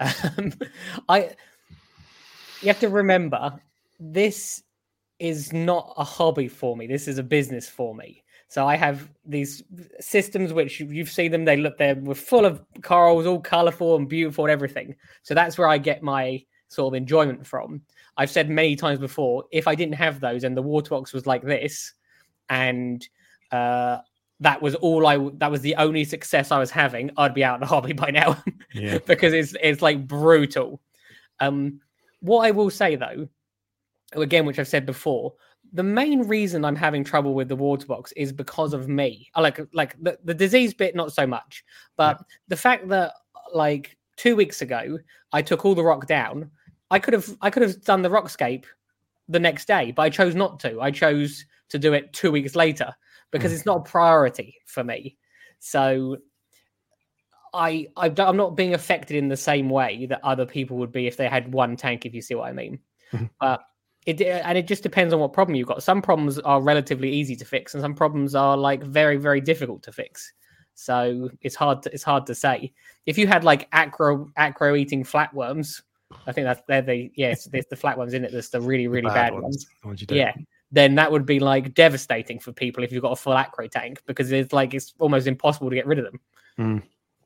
You have to remember, this is not a hobby for me. This is a business for me. So I have these systems which you've seen them. We're full of corals, all colorful and beautiful and everything. So that's where I get my sort of enjoyment from. I've said many times before, if I didn't have those and the water box was like this, and that was the only success I was having, I'd be out of the hobby by now. Yeah. Because it's like brutal. What I will say though, again, which I've said before, the main reason I'm having trouble with the water box is because of me. I like the disease bit, not so much, but the fact that like 2 weeks ago I took all the rock down. I could have done the rockscape the next day, but I chose not to. I chose to do it 2 weeks later because it's not a priority for me. So I'm not being affected in the same way that other people would be if they had one tank, if you see what I mean. But it just depends on what problem you've got. Some problems are relatively easy to fix, and some problems are like very, very difficult to fix. So it's hard to say. If you had like acro eating flatworms, I think there's the flatworms in it. That's the really, really bad ones. Yeah. Then that would be like devastating for people if you've got a full acro tank, because it's almost impossible to get rid of them.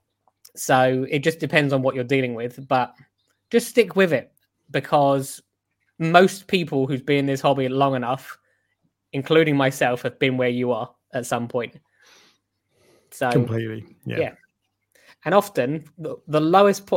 So it just depends on what you're dealing with, but just stick with it, because most people who've been in this hobby long enough, including myself, have been where you are at some point. So completely. Yeah. And often the lowest point,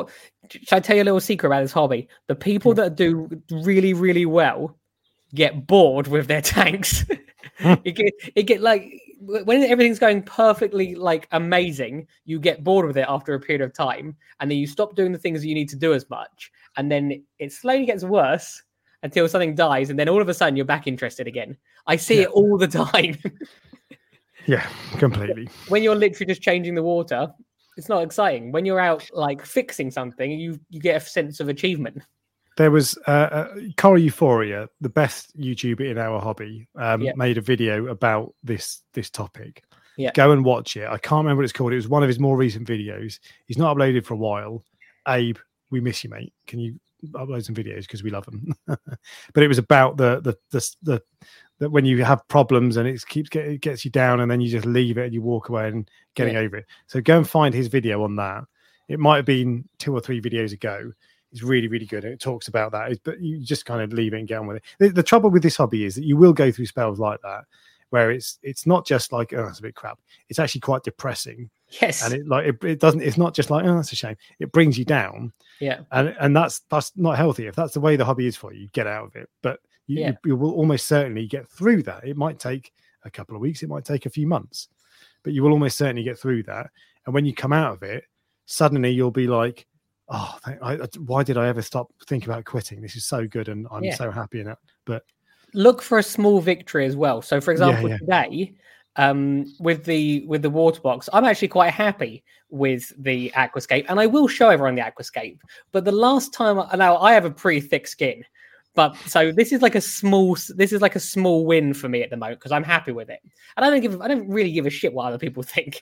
Should I tell you a little secret about this hobby? The people that do really, really well get bored with their tanks. it get like when everything's going perfectly like amazing, you get bored with it after a period of time, and then you stop doing the things that you need to do as much, and then it slowly gets worse until something dies, and then all of a sudden you're back interested again. I see it all the time. Yeah, completely. When you're literally just changing the water, it's not exciting. When you're out like fixing something, you get a sense of achievement. There was Coral Euphoria, the best YouTuber in our hobby, made a video about this topic. Yeah. Go and watch it. I can't remember what it's called. It was one of his more recent videos. He's not uploaded for a while. Abe, we miss you, mate. Can you upload some videos because we love them? But it was about the that when you have problems and it gets you down, and then you just leave it and you walk away and getting over it. So go and find his video on that. It might have been 2 or 3 videos ago. It's really, really good. And it talks about that, but you just kind of leave it and get on with it. The trouble with this hobby is that you will go through spells like that, where it's not just like, oh, it's a bit crap. It's actually quite depressing. Yes. And it doesn't, it's not just like, oh, that's a shame. It brings you down. Yeah. And that's not healthy. If that's the way the hobby is for you, get out of it. But you will almost certainly get through that. It might take a couple of weeks. It might take a few months, but you will almost certainly get through that. And when you come out of it, suddenly you'll be like, oh, why did I ever stop thinking about quitting? This is so good, and I'm so happy in it. But look for a small victory as well. So, for example, today, with the water box, I'm actually quite happy with the Aquascape, and I will show everyone the Aquascape. But the last time, now I have a pretty thick skin, but so this is like a small win for me at the moment because I'm happy with it, and I don't really give a shit what other people think.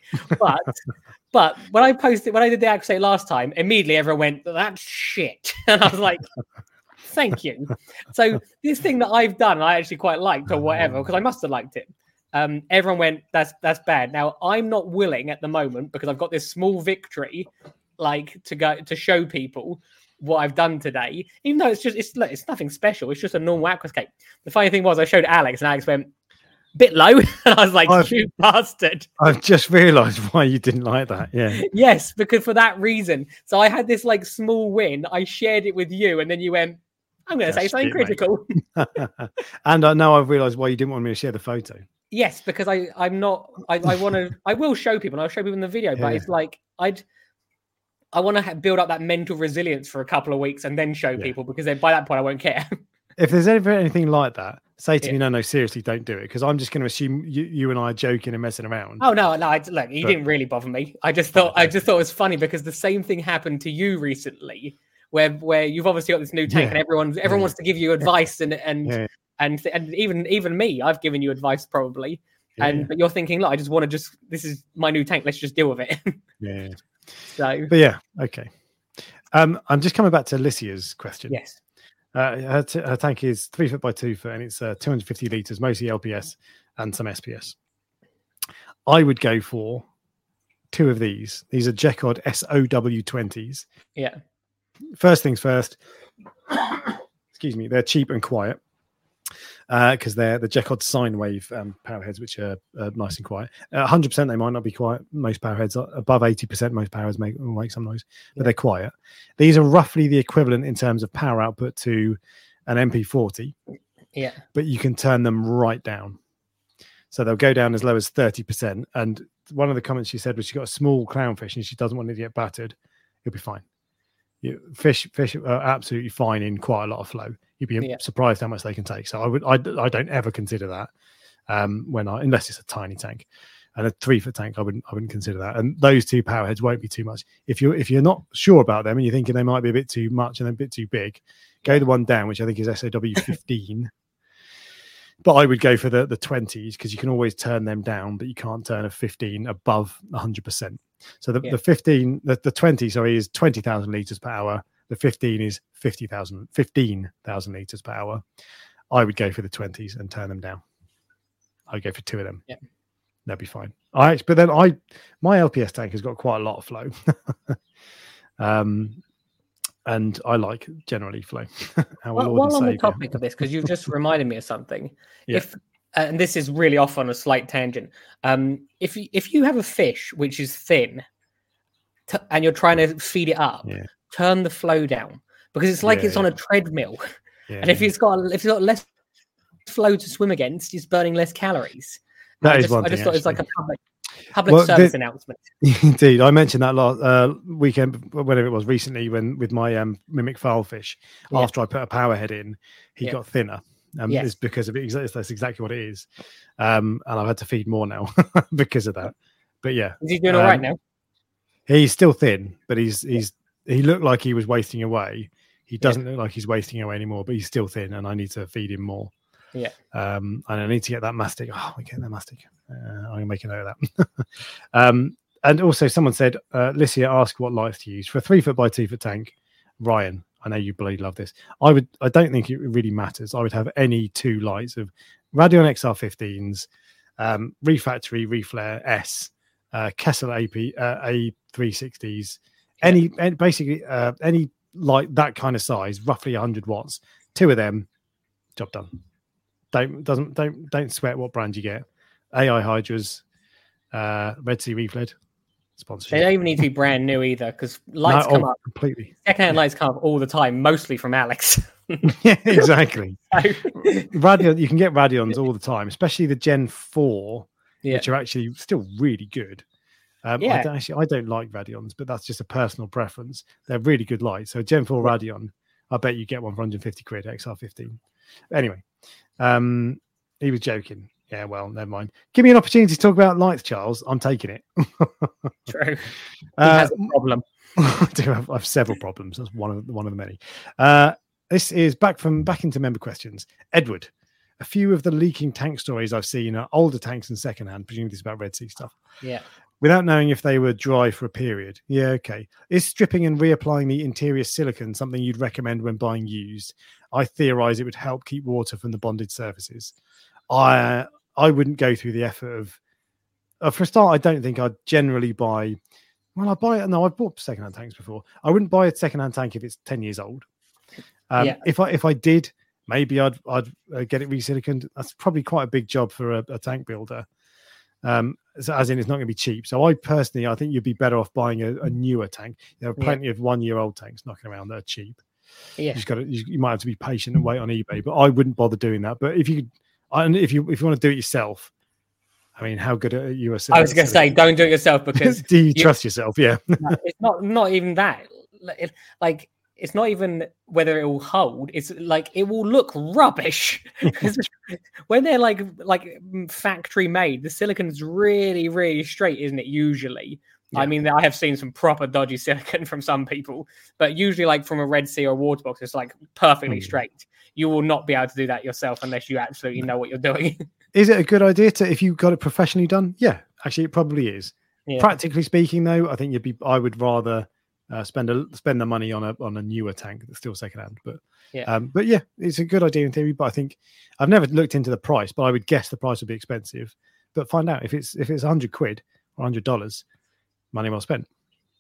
But when I did the Aquascape last time, immediately everyone went, "That's shit," and I was like, "Thank you." So this thing that I've done, I actually quite liked, or whatever, because I must have liked it. Everyone went, "That's bad." Now I'm not willing at the moment because I've got this small victory, like to show people what I've done today, even though it's nothing special. It's just a normal Aquascape. The funny thing was I showed Alex, and Alex went, bit low, and I was like, you bastard. I've just realized why you didn't like that. Yeah. Yes, because for that reason. So I had this like small win. I shared it with you, and then you went, I'm going to say something critical. And now I've realized why you didn't want me to share the photo. Yes, because I will show people, and I'll show people in the video, but it's like I want to build up that mental resilience for a couple of weeks and then show people, because then by that point I won't care. If there's ever anything like that, say to me, no, seriously, don't do it, because I'm just going to assume you and I are joking and messing around. Oh no, look, he didn't really bother me. I just thought it was funny because the same thing happened to you recently, where you've obviously got this new tank, and everyone wants to give you advice, and even me, I've given you advice probably, but you're thinking, look, I just want to this is my new tank, let's just deal with it. Yeah. So, but yeah, okay. I'm just coming back to Lycia's question. Yes. Her tank is 3 foot by 2 foot, and it's 250 liters, mostly LPS and some SPS. I would go for 2 of these. These are Jekod SOW20s. Yeah. First things first. Excuse me. They're cheap and quiet because they're the Jekod sine wave power heads, which are nice and quiet. 100% they might not be quiet. Most power heads are above 80%. Most power heads make some noise, but they're quiet. These are roughly the equivalent in terms of power output to an MP40. Yeah. But you can turn them right down. So they'll go down as low as 30%. And one of the comments she said was she got a small clownfish and she doesn't want it to get battered. It'll be fine. Fish are absolutely fine in quite a lot of flow. You'd be surprised how much they can take. So I don't ever consider that unless it's a tiny tank, and a 3 foot tank, I wouldn't consider that. And those 2 power heads won't be too much. If you're not sure about them and you're thinking they might be a bit too much and a bit too big, go the one down, which I think is SOW15. But I would go for the 20s because you can always turn them down, but you can't turn a 15 above 100%. So the 15, the 20, is 20,000 liters per hour. The 15 is 15,000 liters per hour. I would go for the 20s and turn them down. I'd go for 2 of them. Yeah, that'd be fine. My LPS tank has got quite a lot of flow. And I like generally flow. While on the topic of this, because you've just reminded me of something. Yeah. And this is really off on a slight tangent. If you have a fish which is thin and you're trying to feed it up, turn the flow down, because it's like it's on a treadmill. Yeah. And if it's got less flow to swim against, it's burning less calories. That I is one thing. just thought it was like a public Well, service announcement. Indeed, I mentioned that last weekend, whenever it was recently, when with my mimic filefish. After I put a power head in, he got thinner. It's because of it. That's exactly what it is. And I've had to feed more now because of that. But yeah, is he doing all right now? He's still thin, but he looked like he was wasting away. He doesn't look like he's wasting away anymore, but he's still thin, and I need to feed him more. Yeah. And I need to get that mastic. Oh, I get that mastic. I'm gonna make a note of that. And also, someone said, Licia asked what lights to use for a 3 foot by 2 foot tank. Ryan, I know you bloody love this. I don't think it really matters. I would have any 2 lights of Radion XR15s, Refactory Reflare S, Kessel A360s, basically any light that kind of size, roughly 100 watts. 2 of them, job done. Don't sweat what brand you get. AI Hydras, Red Sea Refled sponsorship. They don't even need to be brand new either, because lights come up completely. Secondhand lights come up all the time, mostly from Alex. Yeah, exactly. Radion, you can get Radions all the time, especially the Gen 4, which are actually still really good. I don't like Radions, but that's just a personal preference. They're really good lights. So Gen 4 Radion, I bet you get one for 150 quid, XR15. Anyway, he was joking. Yeah, well, never mind. Give me an opportunity to talk about lights, Charles. I'm taking it. True. He has a problem. I have several problems. That's one of the many. This is back into member questions. Edward, a few of the leaking tank stories I've seen are older tanks and secondhand. Presumably this is about Red Sea stuff. Yeah. Without knowing if they were dry for a period. Yeah, okay. Is stripping and reapplying the interior silicone something you'd recommend when buying used? I theorize it would help keep water from the bonded surfaces. I wouldn't go through the effort of for a start, I don't think I'd generally buy. Well, I've bought secondhand tanks before. I wouldn't buy a secondhand tank if it's 10 years old. If I did, maybe I'd get it resiliconed. That's probably quite a big job for a tank builder. So as in, it's not going to be cheap. So I think you'd be better off buying a newer tank. There are plenty of 1-year-old tanks knocking around that are cheap. Yeah, you might have to be patient and wait on eBay, but I wouldn't bother doing that. But if you want to do it yourself, I mean, how good are you? I was going to say, don't do it yourself, because do you trust yourself? Yeah, it's not even that. It's not even whether it will hold. It's like it will look rubbish when they're like factory made. The silicon's really, really straight, isn't it? Usually, yeah. I mean, I have seen some proper dodgy silicon from some people, but usually, like from a Red Sea or water box, it's like perfectly straight. You will not be able to do that yourself unless you absolutely know what you're doing. Is it a good idea if you got it professionally done? Yeah, actually, it probably is. Yeah. Practically speaking, though, I think I would rather. Spend the money on a newer tank that's still secondhand, but it's a good idea in theory. But I think I've never looked into the price, but I would guess the price would be expensive. But find out if it's £100 or $100, money well spent.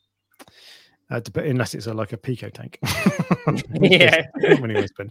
Unless it's like a Pico tank, money well spent.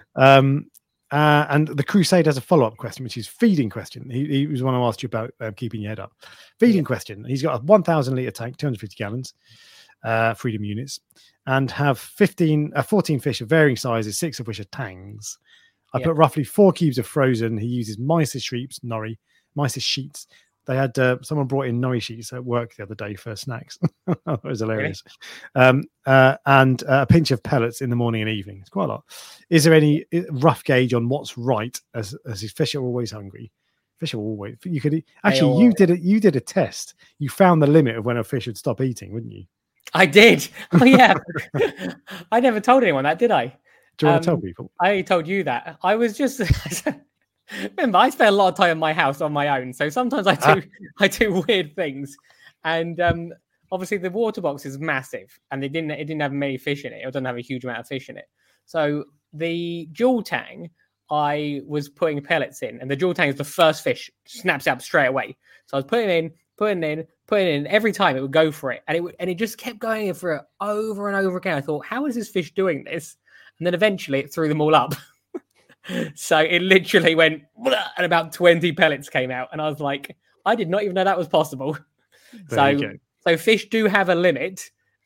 And the Crusade has a follow-up question, which is feeding question. He was one who asked you about keeping your head up. Feeding question. He's got a 1,000 litre tank, 250 gallons. Freedom units, and have 14 fish of varying sizes, 6 of which are tangs. I put roughly 4 cubes of frozen. He uses Mysis sheets. They had someone brought in nori sheets at work the other day for snacks. That was hilarious. Really? And a pinch of pellets in the morning and evening. It's quite a lot. Is there any rough gauge on what's right as his fish are always hungry? Fish are always. You could actually. You did a test. You found the limit of when a fish would stop eating, wouldn't you? I did. Oh yeah. I never told anyone that, did I? Do you want to tell people? I told you that. I was just remember, I spend a lot of time in my house on my own, so sometimes I do weird things. And obviously the water box is massive, and it didn't have many fish in it. It doesn't have a huge amount of fish in it. So the dual tang, I was putting pellets in, and the dual tang is the first fish, snaps up straight away. So I was putting in every time. It would go for it, and it just kept going for it over and over again. I thought, how is this fish doing this? And then eventually it threw them all up. So it literally went, and about 20 pellets came out, and I was like, I did not even know that was possible. So fish do have a limit.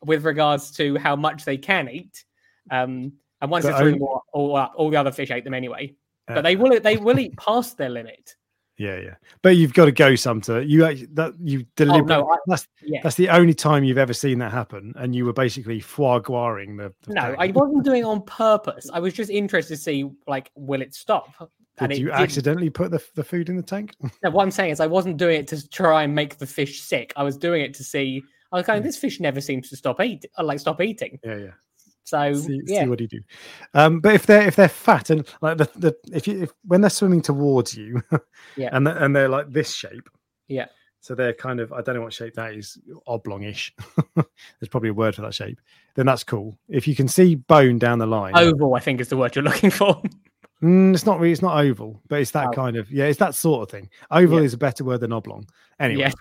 with regards to how much they can eat. And once they threw them all the other fish ate them anyway. But they will eat past their limit. Yeah. But you've got to go some to you deliberately. That's the only time you've ever seen that happen, and you were basically foie gras-ing the No, I wasn't doing it on purpose. I was just interested to see, like, will it stop? Did you accidentally put the food in the tank? No, what I'm saying is I wasn't doing it to try and make the fish sick. I was doing it to see. I was going, this fish never seems to stop eating. Yeah. So see what you do. But if they're fat and like if when they're swimming towards you, and they're like this shape, so they're kind of, I don't know what shape that is, oblongish. There's probably a word for that shape. Then that's cool. If you can see bone down the line, oval, I think is the word you're looking for. It's not really. It's not oval, but it's that kind of it's that sort of thing. Oval is a better word than oblong. Anyway,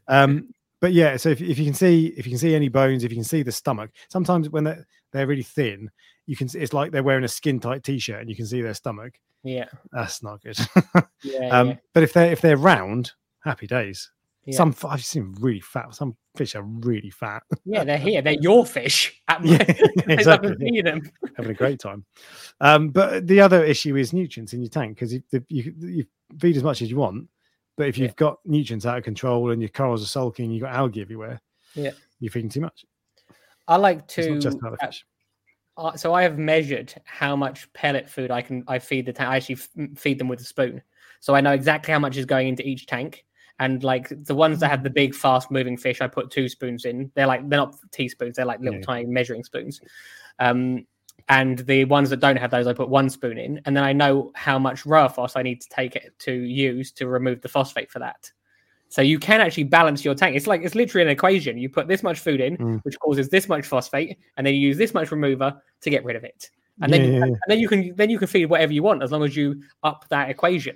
but yeah. So if you can see any bones, if you can see the stomach, sometimes when they're really thin, you can. It's like they're wearing a skin tight t-shirt, and you can see their stomach. Yeah, that's not good. But if they're round, happy days. Yeah. I've seen really fat. Some fish are really fat. Yeah, they're here. They're your fish. Exactly. Them. Having a great time. But the other issue is nutrients in your tank, because you feed as much as you want, but if you've got nutrients out of control and your corals are sulking, you've got algae everywhere. Yeah, you're feeding too much. I like to. It's not just about the fish. So I have measured how much pellet food I feed the tank. I actually feed them with a spoon, so I know exactly how much is going into each tank. And like the ones that have the big, fast-moving fish, I put 2 spoons in. They're not teaspoons; they're like little tiny measuring spoons. And the ones that don't have those, I put 1 spoon in, and then I know how much Rowaphos I need to take it to use to remove the phosphate for that. So you can actually balance your tank. It's literally an equation. You put this much food in, which causes this much phosphate, and then you use this much remover to get rid of it. And then you can feed whatever you want as long as you up that equation.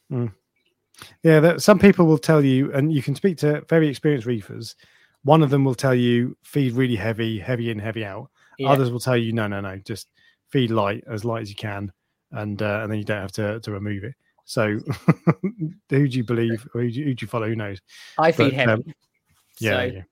Yeah, some people will tell you, and you can speak to very experienced reefers. One of them will tell you feed really heavy in, heavy out. Yeah. Others will tell you no, just feed as light as you can, and then you don't have to remove it. So, who do you believe? Or who do you follow? Who knows? I feed heavy. Yeah.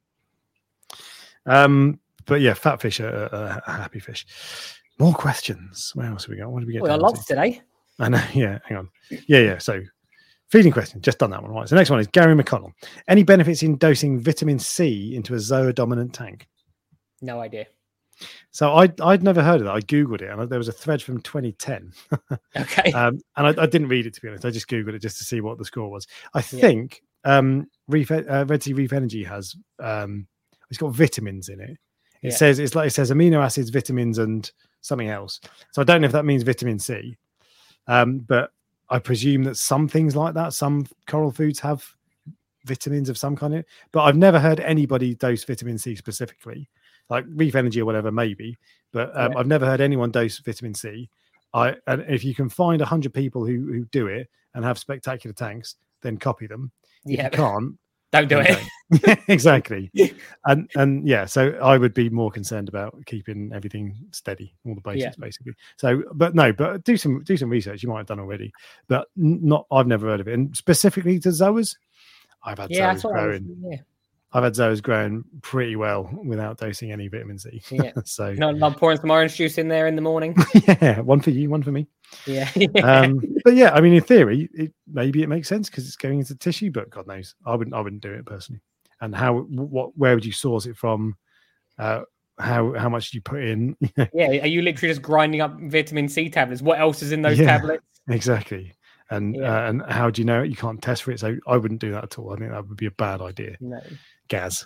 But yeah, fat fish are happy fish. More questions. Where else have we got? What did we get? Well, lots today. I know. Yeah, hang on. Yeah. So. Feeding question, just done that one. Right. So the next one is Gary McConnell. Any benefits in dosing vitamin C into a zoa-dominant tank? No idea. So I'd never heard of that. I Googled it, and there was a thread from 2010. Okay. And I didn't read it, to be honest. I just Googled it just to see what the score was. I think Red Sea Reef Energy has it's got vitamins in it. It says it says amino acids, vitamins, and something else. So I don't know if that means vitamin C. But I presume that some things like that, some coral foods have vitamins of some kind. But I've never heard anybody dose vitamin C specifically, like Reef Energy or whatever, maybe. But I've never heard anyone dose vitamin C. And if you can find 100 people who do it and have spectacular tanks, then copy them. If you can't, don't do it. Exactly. And yeah, so I would be more concerned about keeping everything steady, all the basics basically. So, but do some research. You might have done already, but I've never heard of it. And specifically to zoas, I've had zoas growing. I've had zoas growing pretty well without dosing any vitamin C. Yeah. So not pouring some orange juice in there in the morning. Yeah, one for you, one for me. Yeah. But yeah, I mean, in theory, maybe it makes sense because it's going into tissue, but God knows, I wouldn't do it personally. And where would you source it from? How much do you put in? Yeah, are you literally just grinding up vitamin C tablets? What else is in those tablets? Exactly. And how do you know it? You can't test for it, so I wouldn't do that at all. I think that would be a bad idea. No. Gaz.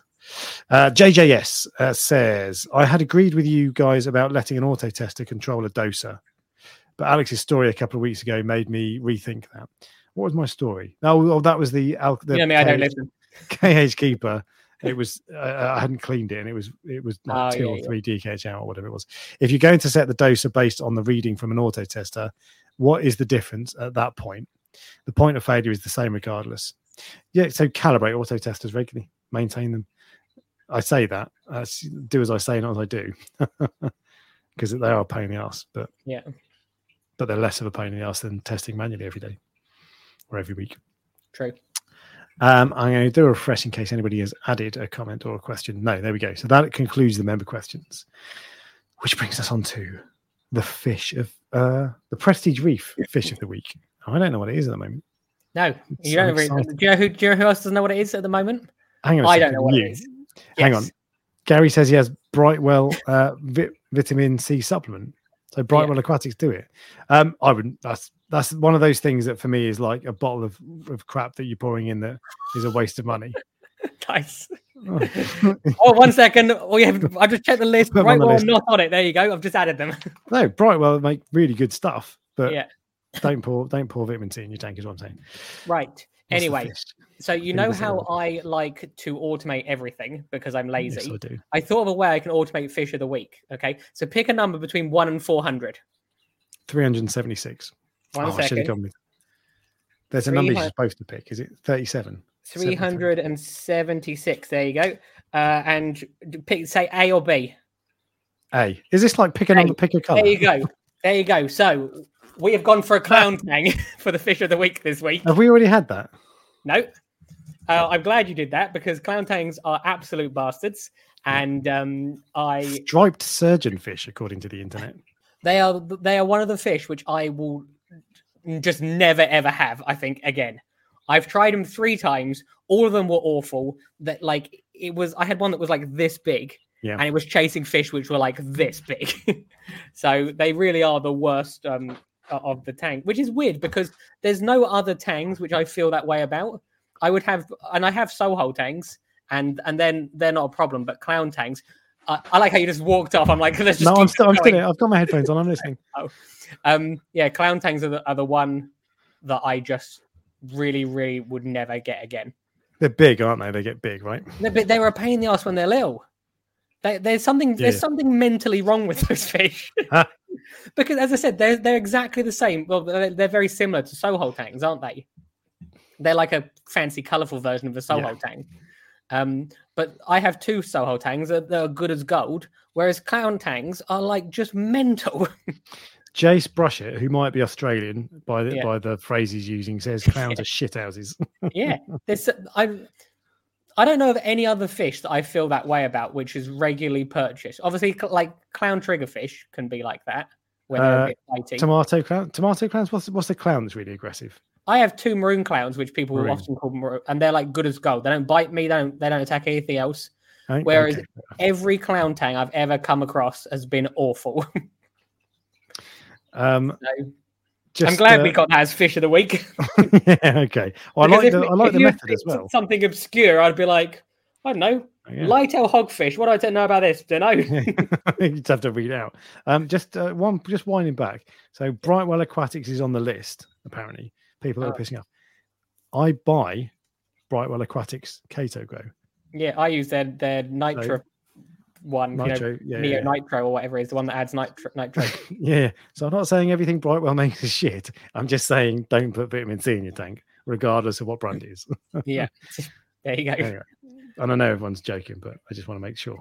JJS says, I had agreed with you guys about letting an auto tester control a doser, but Alex's story a couple of weeks ago made me rethink that. What was my story? Oh, that was the I don't listen. KH Keeper. It was I hadn't cleaned it, and it was like 2 or 3 DKH out or whatever it was. If you're going to set the doser based on the reading from an auto tester, what is the difference at that point? The point of failure is the same regardless. Yeah, so calibrate auto testers regularly, maintain them. I say that, do as I say, not as I do, because they are a pain in the ass. But they're less of a pain in the ass than testing manually every day or every week. True. I'm going to do a refresh in case anybody has added a comment or a question. No, there we go. So that concludes the member questions, which brings us on to the fish of the Prestige Reef fish of the week. I don't know what it is at the moment. No, you don't. Really, do you know who else doesn't know what it is at the moment? Hang on, I don't know what it is. Hang on. Gary says he has Brightwell vitamin C supplement. So Brightwell Aquatics do it. I wouldn't. That's one of those things that for me is like a bottle of crap that you're pouring in that is a waste of money. Nice. Oh, 1 second. I've just checked the list. Brightwell not on it. There you go. I've just added them. No, Brightwell make really good stuff, but yeah. Don't pour vitamin C in your tank is what I'm saying. Right. Anyway, so you know how I like to automate everything because I'm lazy. Yes, I do. I thought of a way I can automate fish of the week. Okay, so pick a number between 1 and 400. 376. One second. There's a number you're supposed to pick. Is it 37? 376. There you go. And say A or B. A. Is this like pick a number, pick a color? There you go. So we have gone for a clown tang for the fish of the week this week. Have we already had that? No. I'm glad you did that because clown tangs are absolute bastards. And striped surgeonfish, according to the internet. They are one of the fish which I will just never ever have. I think again. I've tried them 3 times. All of them were awful. I had one that was like this big. Yeah. And it was chasing fish which were like this big. So they really are the worst of the tang, which is weird because there's no other tangs which I feel that way about. I have Soho tangs and then they're not a problem, but clown tangs. I like how you just walked off. I'm like, let's just I'm still I've got my headphones on. I'm listening. Clown tangs are the one that I just really, really would never get again. They're big, aren't they? They get big, right? They're a pain in the ass when they're little. There's something mentally wrong with those fish. Because, as I said, they're exactly the same. Well, they're very similar to Soho tangs, aren't they? They're like a fancy, colourful version of the Soho tang. But I have 2 Soho tangs that are good as gold, whereas clown tangs are like just mental. Jace Brushett, who might be Australian by the phrase he's using, says clowns are shithouses. Yeah. I don't know of any other fish that I feel that way about, which is regularly purchased. Obviously, like clown triggerfish can be like that when they're a bit fighting. Tomato clowns. What's the clown that's really aggressive? I have 2 maroon clowns, which people often call maroon, and they're like good as gold. They don't bite me. They don't attack anything else. Whereas every clown tang I've ever come across has been awful. I'm glad we got that as fish of the week. Yeah, okay. Well, I like the method as well. Something obscure, I'd be like, I don't know, light-tail hogfish. What do I know about this? Don't know. You just have to read out. Just winding back. So Brightwell Aquatics is on the list. Apparently, people are pissing off. I buy Brightwell Aquatics Kato Grow. Yeah, I use their Nitro. Nitro, Neo Nitro or whatever it is, the one that adds nitro. Yeah. So I'm not saying everything Brightwell makes is shit. I'm just saying don't put vitamin C in your tank, regardless of what brand it is. Yeah. There you go. Anyway, and I know everyone's joking, but I just want to make sure.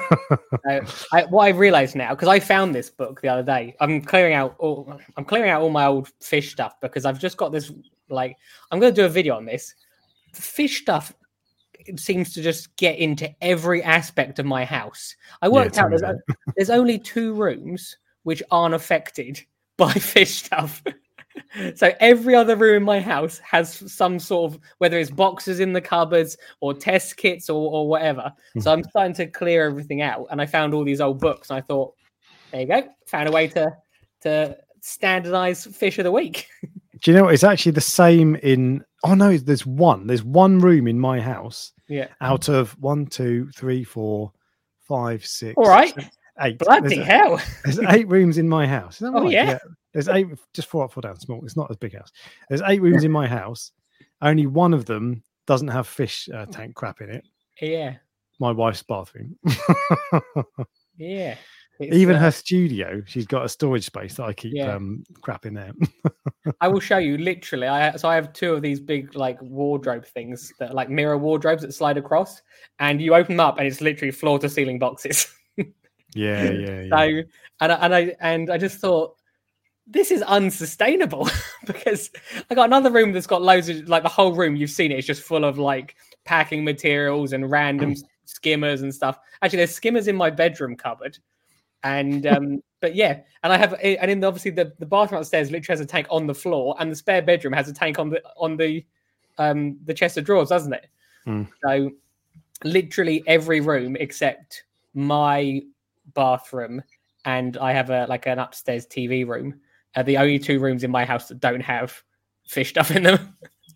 What I've realized now, because I found this book the other day, I'm clearing out all my old fish stuff because I've just got this. Like, I'm going to do a video on this. Fish stuff. It seems to just get into every aspect of my house. I worked out there's only 2 rooms which aren't affected by fish stuff. So every other room in my house has some sort of, whether it's boxes in the cupboards or test kits or whatever. So I'm starting to clear everything out. And I found all these old books and I thought, there you go. Found a way to standardize fish of the week. Do you know what? It's actually the same in... Oh, no, there's one room in my house. Yeah. Out of 1, 2, 3, 4, 5, 6... All right. 8. Bloody hell. There's 8 rooms in my house. Is that right? Yeah. There's 8... Just 4 up, 4 down. Small. It's not a big house. There's 8 rooms in my house. Only one of them doesn't have fish tank crap in it. Yeah. My wife's bathroom. Yeah. Even her studio, she's got a storage space that I keep crap in there. I will show you literally. I have 2 of these big like wardrobe things that are like mirror wardrobes that slide across, and you open them up, and it's literally floor to ceiling boxes. Yeah. So, and I just thought this is unsustainable because I got another room that's got loads of like the whole room. You've seen it. It's just full of like packing materials and random skimmers and stuff. Actually, there's skimmers in my bedroom cupboard. And but yeah, and I have, and in obviously the bathroom upstairs literally has a tank on the floor, and the spare bedroom has a tank on the chest of drawers, doesn't it? So literally every room except my bathroom, and I have an upstairs TV room, are the only two rooms in my house that don't have fish stuff in them.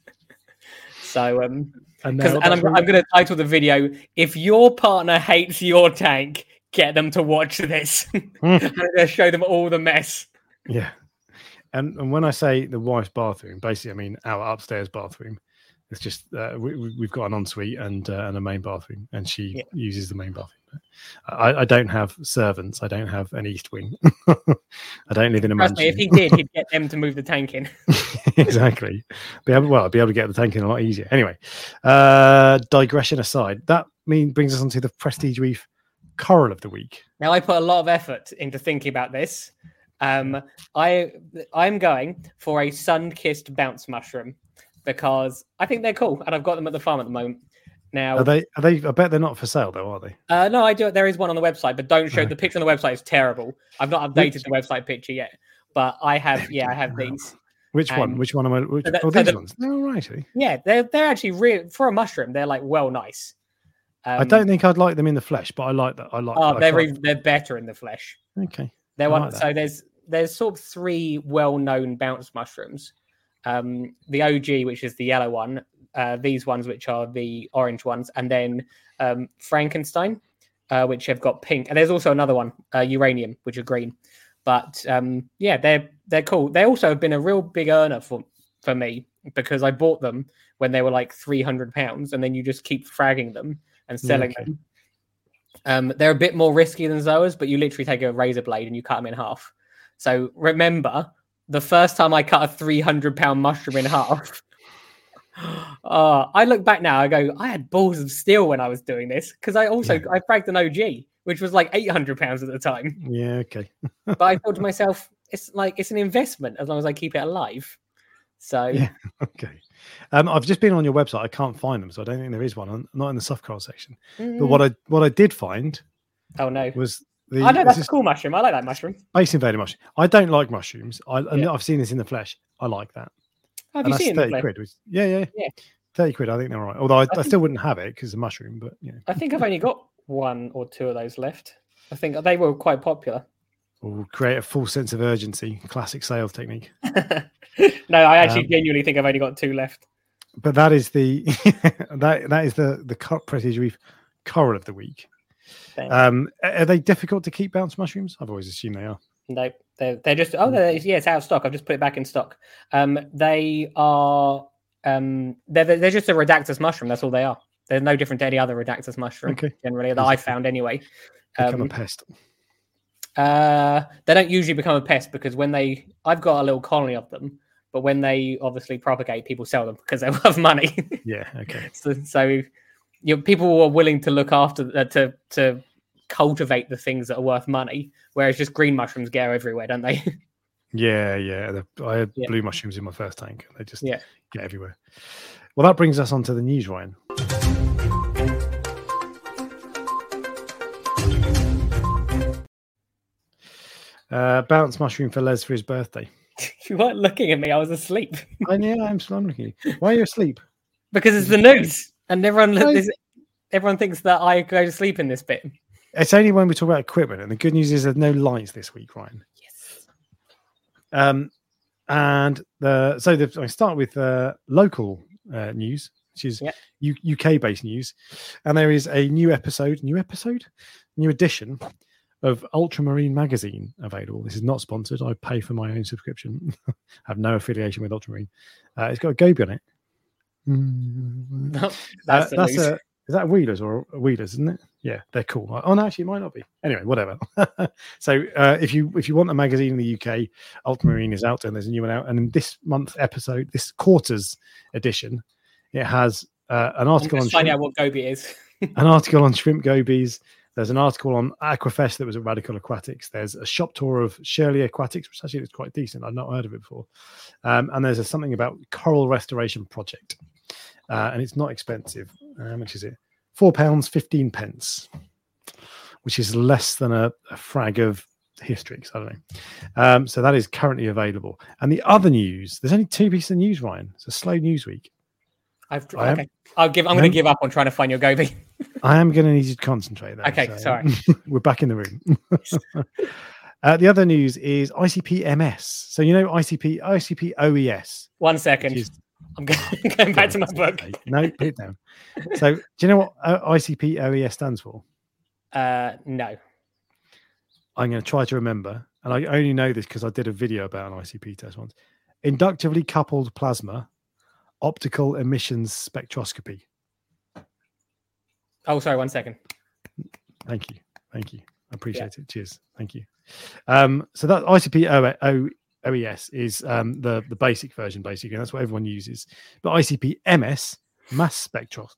So and I'm going to title the video, "If your partner hates your tank, get them to watch this." I'm going to show them all the mess. Yeah. And when I say the wife's bathroom, basically, I mean our upstairs bathroom. It's just we've got an ensuite and a main bathroom, and she uses the main bathroom. I don't have servants. I don't have an east wing. I don't live in a mansion. Me, if he did, he'd get them to move the tank in. Exactly. I'd be able to get the tank in a lot easier. Anyway, digression aside, that brings us on to the Prestige Reef Coral of the Week. Now, I put a lot of effort into thinking about this. I'm going for a sun-kissed bounce mushroom because I think they're cool, and I've got them at the farm at the moment. Now, are they? I bet they're not for sale, though, are they? No, I do. There is one on the website, but don't show the picture on the website. Is terrible. I've not updated the website picture yet, but I have. Yeah, I have these. Which one? Which one am I? These ones. They're all right, actually. Yeah, they're actually real for a mushroom. They're like well nice. I don't think I'd like them in the flesh, but I like that. They're better in the flesh. Okay. They're one. So there's sort of three well-known bounce mushrooms. The OG, which is the yellow one. These ones, which are the orange ones, and then Frankenstein, which have got pink. And there's also another one, Uranium, which are green. But they're cool. They also have been a real big earner for me because I bought them when they were like £300, and then you just keep fragging them and selling them. They're a bit more risky than Zoas, but you literally take a razor blade and you cut them in half. So remember, the first time I cut a £300 mushroom in half. I look back now, I go, I had balls of steel when I was doing this because I fragged an OG, which was like £800 at the time. Yeah, okay. But I thought to myself, it's an investment as long as I keep it alive. So yeah, okay. I've just been on your website. I can't find them, so I don't think there is one. Not in the soft coral section. But what I did find, was I know that's a cool mushroom. I like that mushroom. Space Invader mushroom. I don't like mushrooms. I've seen this in the flesh. I like that. Have you seen 30 quid? Yeah. 30 quid. I think they're all right. Although I still wouldn't have it because it's a mushroom. But yeah, I think I've only got one or two of those left. I think they were quite popular. We'll create a full sense of urgency. Classic sales technique. No, I actually genuinely think I've only got two left. But that is the that is the Prestige Reef Coral of the Week. Are they difficult to keep bounce mushrooms? I've always assumed they are. No, they're just it's out of stock. I've just put it back in stock. They are they're just a Redactus mushroom. That's all they are. They're no different to any other Redactus mushroom generally that I found anyway. Become a pest. They don't usually become a pest because I've got a little colony of them, but when they obviously propagate, people sell them because they're worth money. Yeah, okay. So people are willing to look after to cultivate the things that are worth money, whereas just green mushrooms get everywhere, don't they? Yeah. I had blue mushrooms in my first tank. They just get everywhere. Well, that brings us on to the news, Ryan. Bounce mushroom for Les for his birthday. You weren't looking at me. I was asleep. I'm looking at you. Why are you asleep? Because it's the news, and everyone thinks that I go to sleep in this bit. It's only when we talk about equipment, and the good news is there's no lights this week, Ryan. Yes. I start with local news, which is UK-based news, and there is a new edition of Ultramarine magazine available. This is not sponsored. I pay for my own subscription. I have no affiliation with Ultramarine. It's got a goby on it. Is that Wheelers or Wheelers, isn't it? Yeah, they're cool. Oh, no, actually, it might not be. Anyway, whatever. So if you want a magazine in the UK, Ultramarine is out, and there's a new one out. And in this month's episode, this quarter's edition, it has an article on find out what goby is. An article on shrimp gobies, There's an article on Aquafest that was at Radical Aquatics. There's a shop tour of Shirley Aquatics, which actually looks quite decent. I've not heard of it before. And there's something about Coral Restoration Project. And it's not expensive. How much is it? £4.15, which is less than a frag of Hystrix. I don't know. So that is currently available. And the other news, there's only 2 pieces of news, Ryan. It's a slow news week. I'm going to give up on trying to find your Gobi. I am going to need you to concentrate, though. Okay, so sorry. We're back in the room. The other news is ICP MS. So you know ICP OES. 1 second. I'm going back to my book. No, put it down. So do you know what ICP OES stands for? No. I'm going to try to remember, and I only know this because I did a video about an ICP test once. Inductively coupled plasma optical emissions spectroscopy. Oh, sorry, 1 second. Thank you. I appreciate it. Cheers. Thank you. So that ICP OES is the basic version, basically, and that's what everyone uses. But ICP MS, mass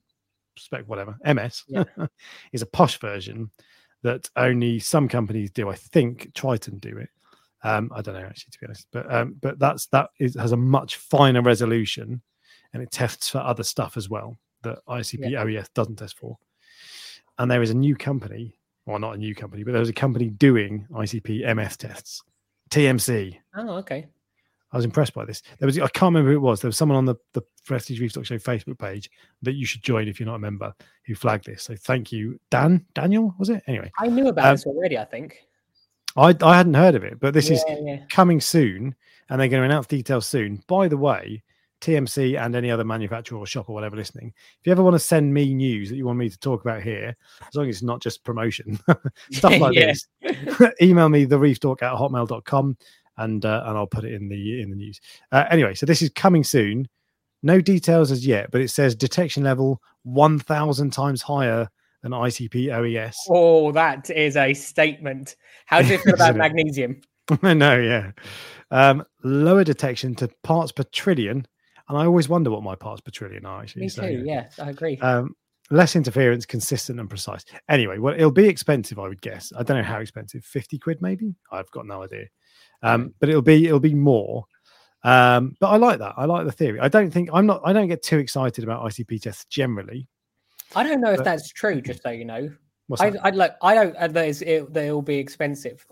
MS, is a posh version that only some companies do. I think Triton do it. I don't know, actually, to be honest. But that has a much finer resolution, and it tests for other stuff as well that ICP OES doesn't test for. And there is a new company, well, not a new company, but there was a company doing ICP MS tests, TMC. Oh, okay. I was impressed by this. I can't remember who it was. There was someone on the Prestige Reef Stock Show Facebook page that you should join if you're not a member who flagged this. So thank you, Daniel, was it? Anyway, I knew about this already, I think. I hadn't heard of it, but this is coming soon, and they're going to announce details soon. By the way, TMC and any other manufacturer or shop or whatever listening, if you ever want to send me news that you want me to talk about here, as long as it's not just promotion, stuff like this, email me thereeftalk@hotmail.com and I'll put it in the news. Anyway, so this is coming soon. No details as yet, but it says detection level 1,000 times higher than ICP OES. Oh, that is a statement. How do you feel about magnesium? I know, yeah. Lower detection to parts per trillion. And I always wonder what my parts per trillion are, actually. Me too, yes, I agree. Less interference, consistent and precise. Anyway, well, it'll be expensive, I would guess. I don't know how expensive. 50 quid, maybe? I've got no idea. But it'll be more. But I like that. I like the theory. I don't get too excited about ICP tests generally. I don't know if that's true, just so you know. I don't that it'll be expensive.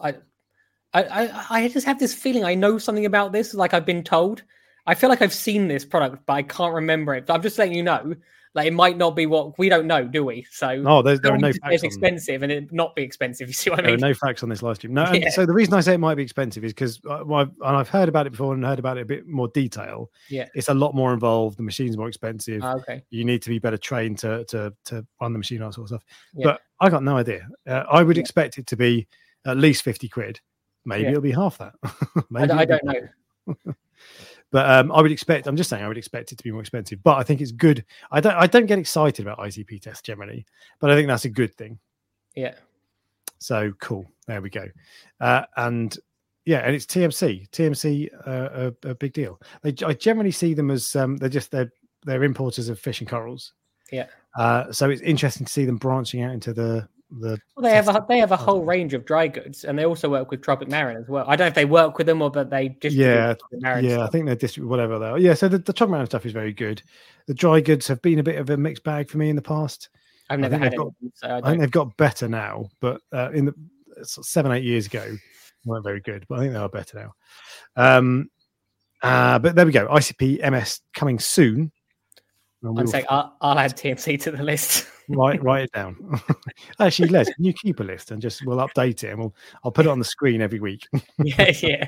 I just have this feeling I know something about this, like I've been told. I feel like I've seen this product, but I can't remember it. But I'm just letting you know, like it might not be what we don't know, do we? So there are no facts. It's expensive, and it not be expensive. You see what I mean? There are no facts on this live stream. No, and so the reason I say it might be expensive is because I've heard about it before and heard about it a bit more detail. Yeah, it's a lot more involved. The machine's more expensive. Okay, you need to be better trained to run the machine, all that sort of stuff. Yeah. But I got no idea. I would expect it to be at least 50 quid. Maybe it'll be half that. Maybe I don't know. But I would expect it to be more expensive. But I think it's good. I don't get excited about ICP tests generally, but I think that's a good thing. Yeah. So cool. There we go. And it's TMC. TMC a big deal. I generally see them as they're importers of fish and corals. Yeah. So it's interesting to see them branching out into the. Well, they have a whole range of dry goods, and they also work with Tropic Marin as well. I don't know if they work with them or but they distribute. I think they distribute whatever they are. Yeah, so the Tropic Marin stuff is very good. The dry goods have been a bit of a mixed bag for me in the past. I've never had it. I think they've got better now, but in the 7-8 years ago, they weren't very good. But I think they are better now. But there we go. ICP MS coming soon. I'm saying I'll add TMC to the list. Write it down. Actually, Les, can you keep a list and we'll update it and I'll put it on the screen every week. yeah.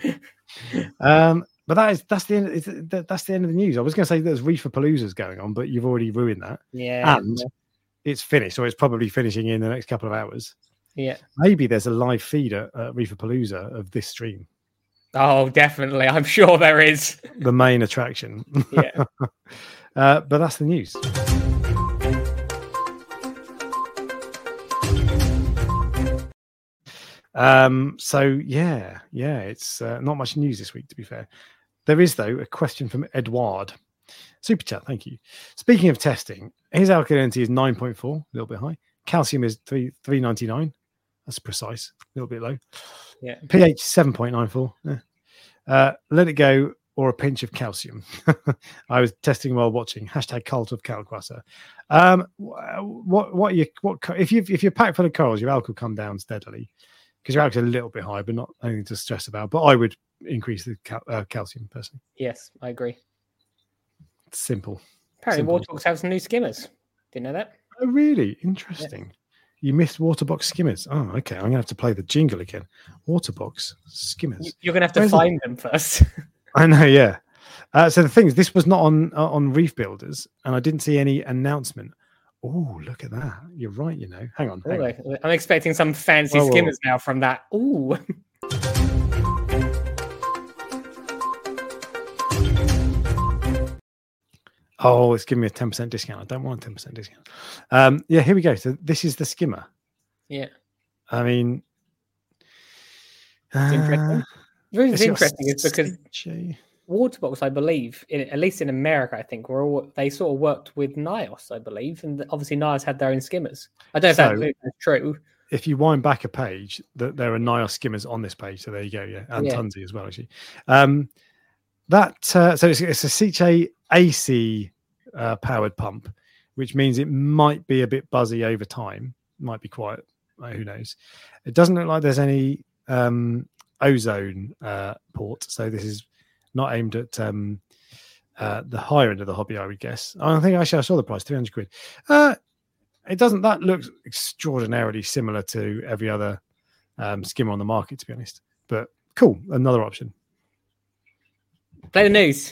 But that's the end of the news. I was going to say there's Reefer Paloozas going on, but you've already ruined that. Yeah. And it's finished, or it's probably finishing in the next couple of hours. Yeah. Maybe there's a live feed at Reefer Palooza of this stream. Oh, definitely. I'm sure there is. The main attraction. Yeah. But that's the news. It's not much news this week, to be fair. There is, though, a question from Edward. Super chat, thank you. Speaking of testing, his alkalinity is 9.4, a little bit high. calcium is 399. That's precise. A little bit low. Yeah. pH 7.94. Yeah. Let it go or a pinch of calcium. I was testing while watching. Hashtag cult of Kalkwasser. If you're packed full of corals, your alk will come down steadily because your alk's a little bit high, but not anything to stress about. But I would increase the calcium personally. Yes, I agree. It's simple. Apparently, Simple. Waterbox have some new skimmers. Didn't know that. Oh, really? Interesting. Yeah. You missed Waterbox skimmers. Oh, okay. I'm going to have to play the jingle again. Waterbox skimmers. You're going to have to find them first. I know, yeah. So the thing is, this was not on Reef Builders, and I didn't see any announcement. Oh, look at that. You're right, Hang on. I'm expecting some fancy skimmers now from that. Ooh. Oh, it's giving me a 10% discount. I don't want a 10% discount. Yeah, here we go. So this is the skimmer. Yeah. I mean, it's interesting. The reason it's interesting is because Waterbox, I believe, at least in America, I think, they sort of worked with NIOS, I believe, and obviously NIOS had their own skimmers. I don't know if that's true. If you wind back a page, there are NIOS skimmers on this page. So there you go, yeah, and Tunzi as well, actually. So it's a Sicce AC powered pump, which means it might be a bit buzzy over time. Might be quiet. Who knows? It doesn't look like there's any ozone port, so this is not aimed at the higher end of the hobby, I would guess. I think actually I saw the price, 300 quid. It doesn't. That looks extraordinarily similar to every other skimmer on the market, to be honest. But cool, another option. Play the news.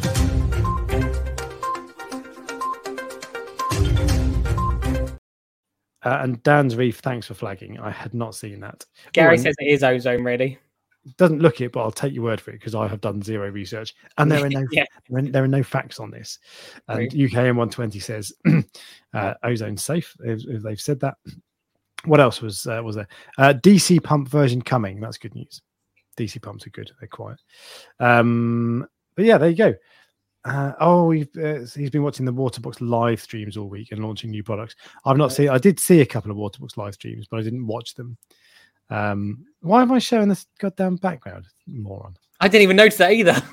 And Dan's Reef, thanks for flagging. I had not seen that. Gary says it is ozone ready. Doesn't look it, but I'll take your word for it because I have done zero research, and there are no there are no facts on this. And UKM 120 says ozone safe. If they've said that. What else was there? DC pump version coming. That's good news. DC pumps are good. They're quiet. But yeah, there you go. He's been watching the Waterbox live streams all week and launching new products. I've not seen. I did see a couple of Waterbox live streams, but I didn't watch them. Why am I showing this goddamn background, moron? I didn't even notice that either.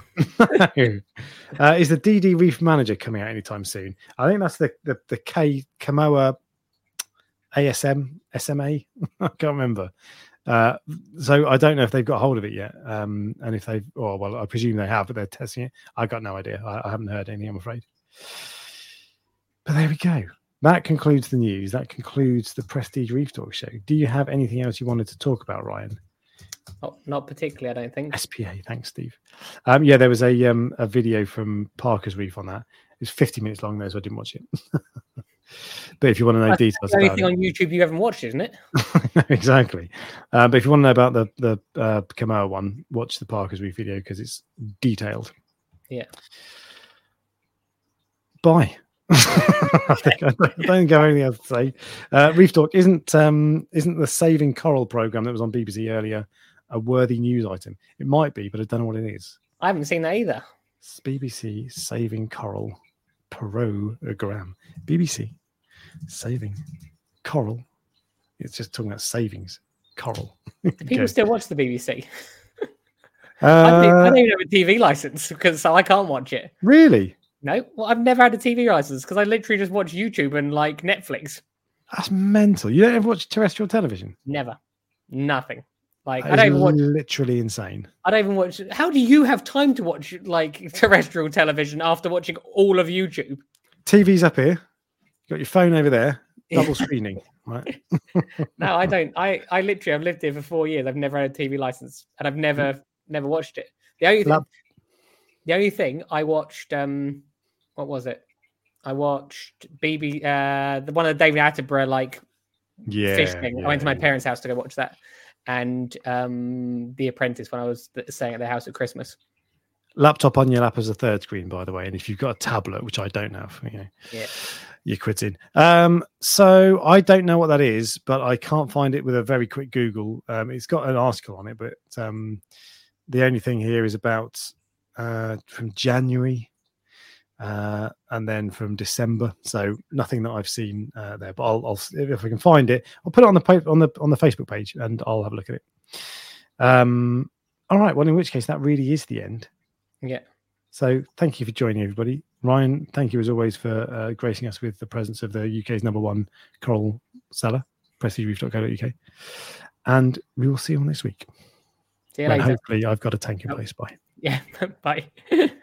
Is the DD Reef Manager coming out anytime soon? I think that's the Kamoa SMA. I can't remember. So I don't know if they've got hold of it yet. And if they've, I presume they have, but they're testing it. I got no idea. I haven't heard anything, I'm afraid. But there we go. That concludes the news. That concludes the Prestige Reef Talk show. Do you have anything else you wanted to talk about, Ryan? Not particularly, I don't think. SPA, thanks, Steve. There was a video from Parker's Reef on that. It's 50 minutes long though, so I didn't watch it. But if you want to know details about it. Anything on YouTube you haven't watched, isn't it? Exactly. But if you want to know about the Kamoa one, watch the Parker's Reef video because it's detailed. Yeah. Bye. I don't think I have anything else to say. Reef Talk isn't the Saving Coral program that was on BBC earlier a worthy news item? It might be, but I don't know what it is. I haven't seen that either. It's BBC Saving Coral program. BBC Saving Coral. It's just talking about savings. Coral. People still watch the BBC. I don't even have a TV license so I can't watch it. Really? No, well, I've never had a TV license because I literally just watch YouTube and like Netflix. That's mental. You don't ever watch terrestrial television? Never. Nothing. Like that I don't even watch. Literally insane. I don't even watch. How do you have time to watch like terrestrial television after watching all of YouTube? TV's up here. You got your phone over there. Double screening. Right? No, I don't. I literally have lived here for 4 years. I've never had a TV license, and I've never watched it. The only thing I watched. What was it? I watched the one of the David Attenborough fish thing. I went to my parents' house to go watch that, and The Apprentice when I was staying at their house at Christmas. Laptop on your lap as a third screen, by the way, and if you've got a tablet, which I don't have, you're quitting. So I don't know what that is, but I can't find it with a very quick Google. It's got an article on it, but the only thing here is about from January. and then from December. So nothing that I've seen there, but I'll if I can find it, I'll put it on the Facebook page, and I'll have a look at it. All right. Well, in which case, that really is the end. Yeah. So thank you for joining, everybody. Ryan, thank you as always for gracing us with the presence of the UK's #1 coral seller, prestigereef.co.uk. And we will see you all next week. See you later. Hopefully I've got a tank in place by. Yeah, bye.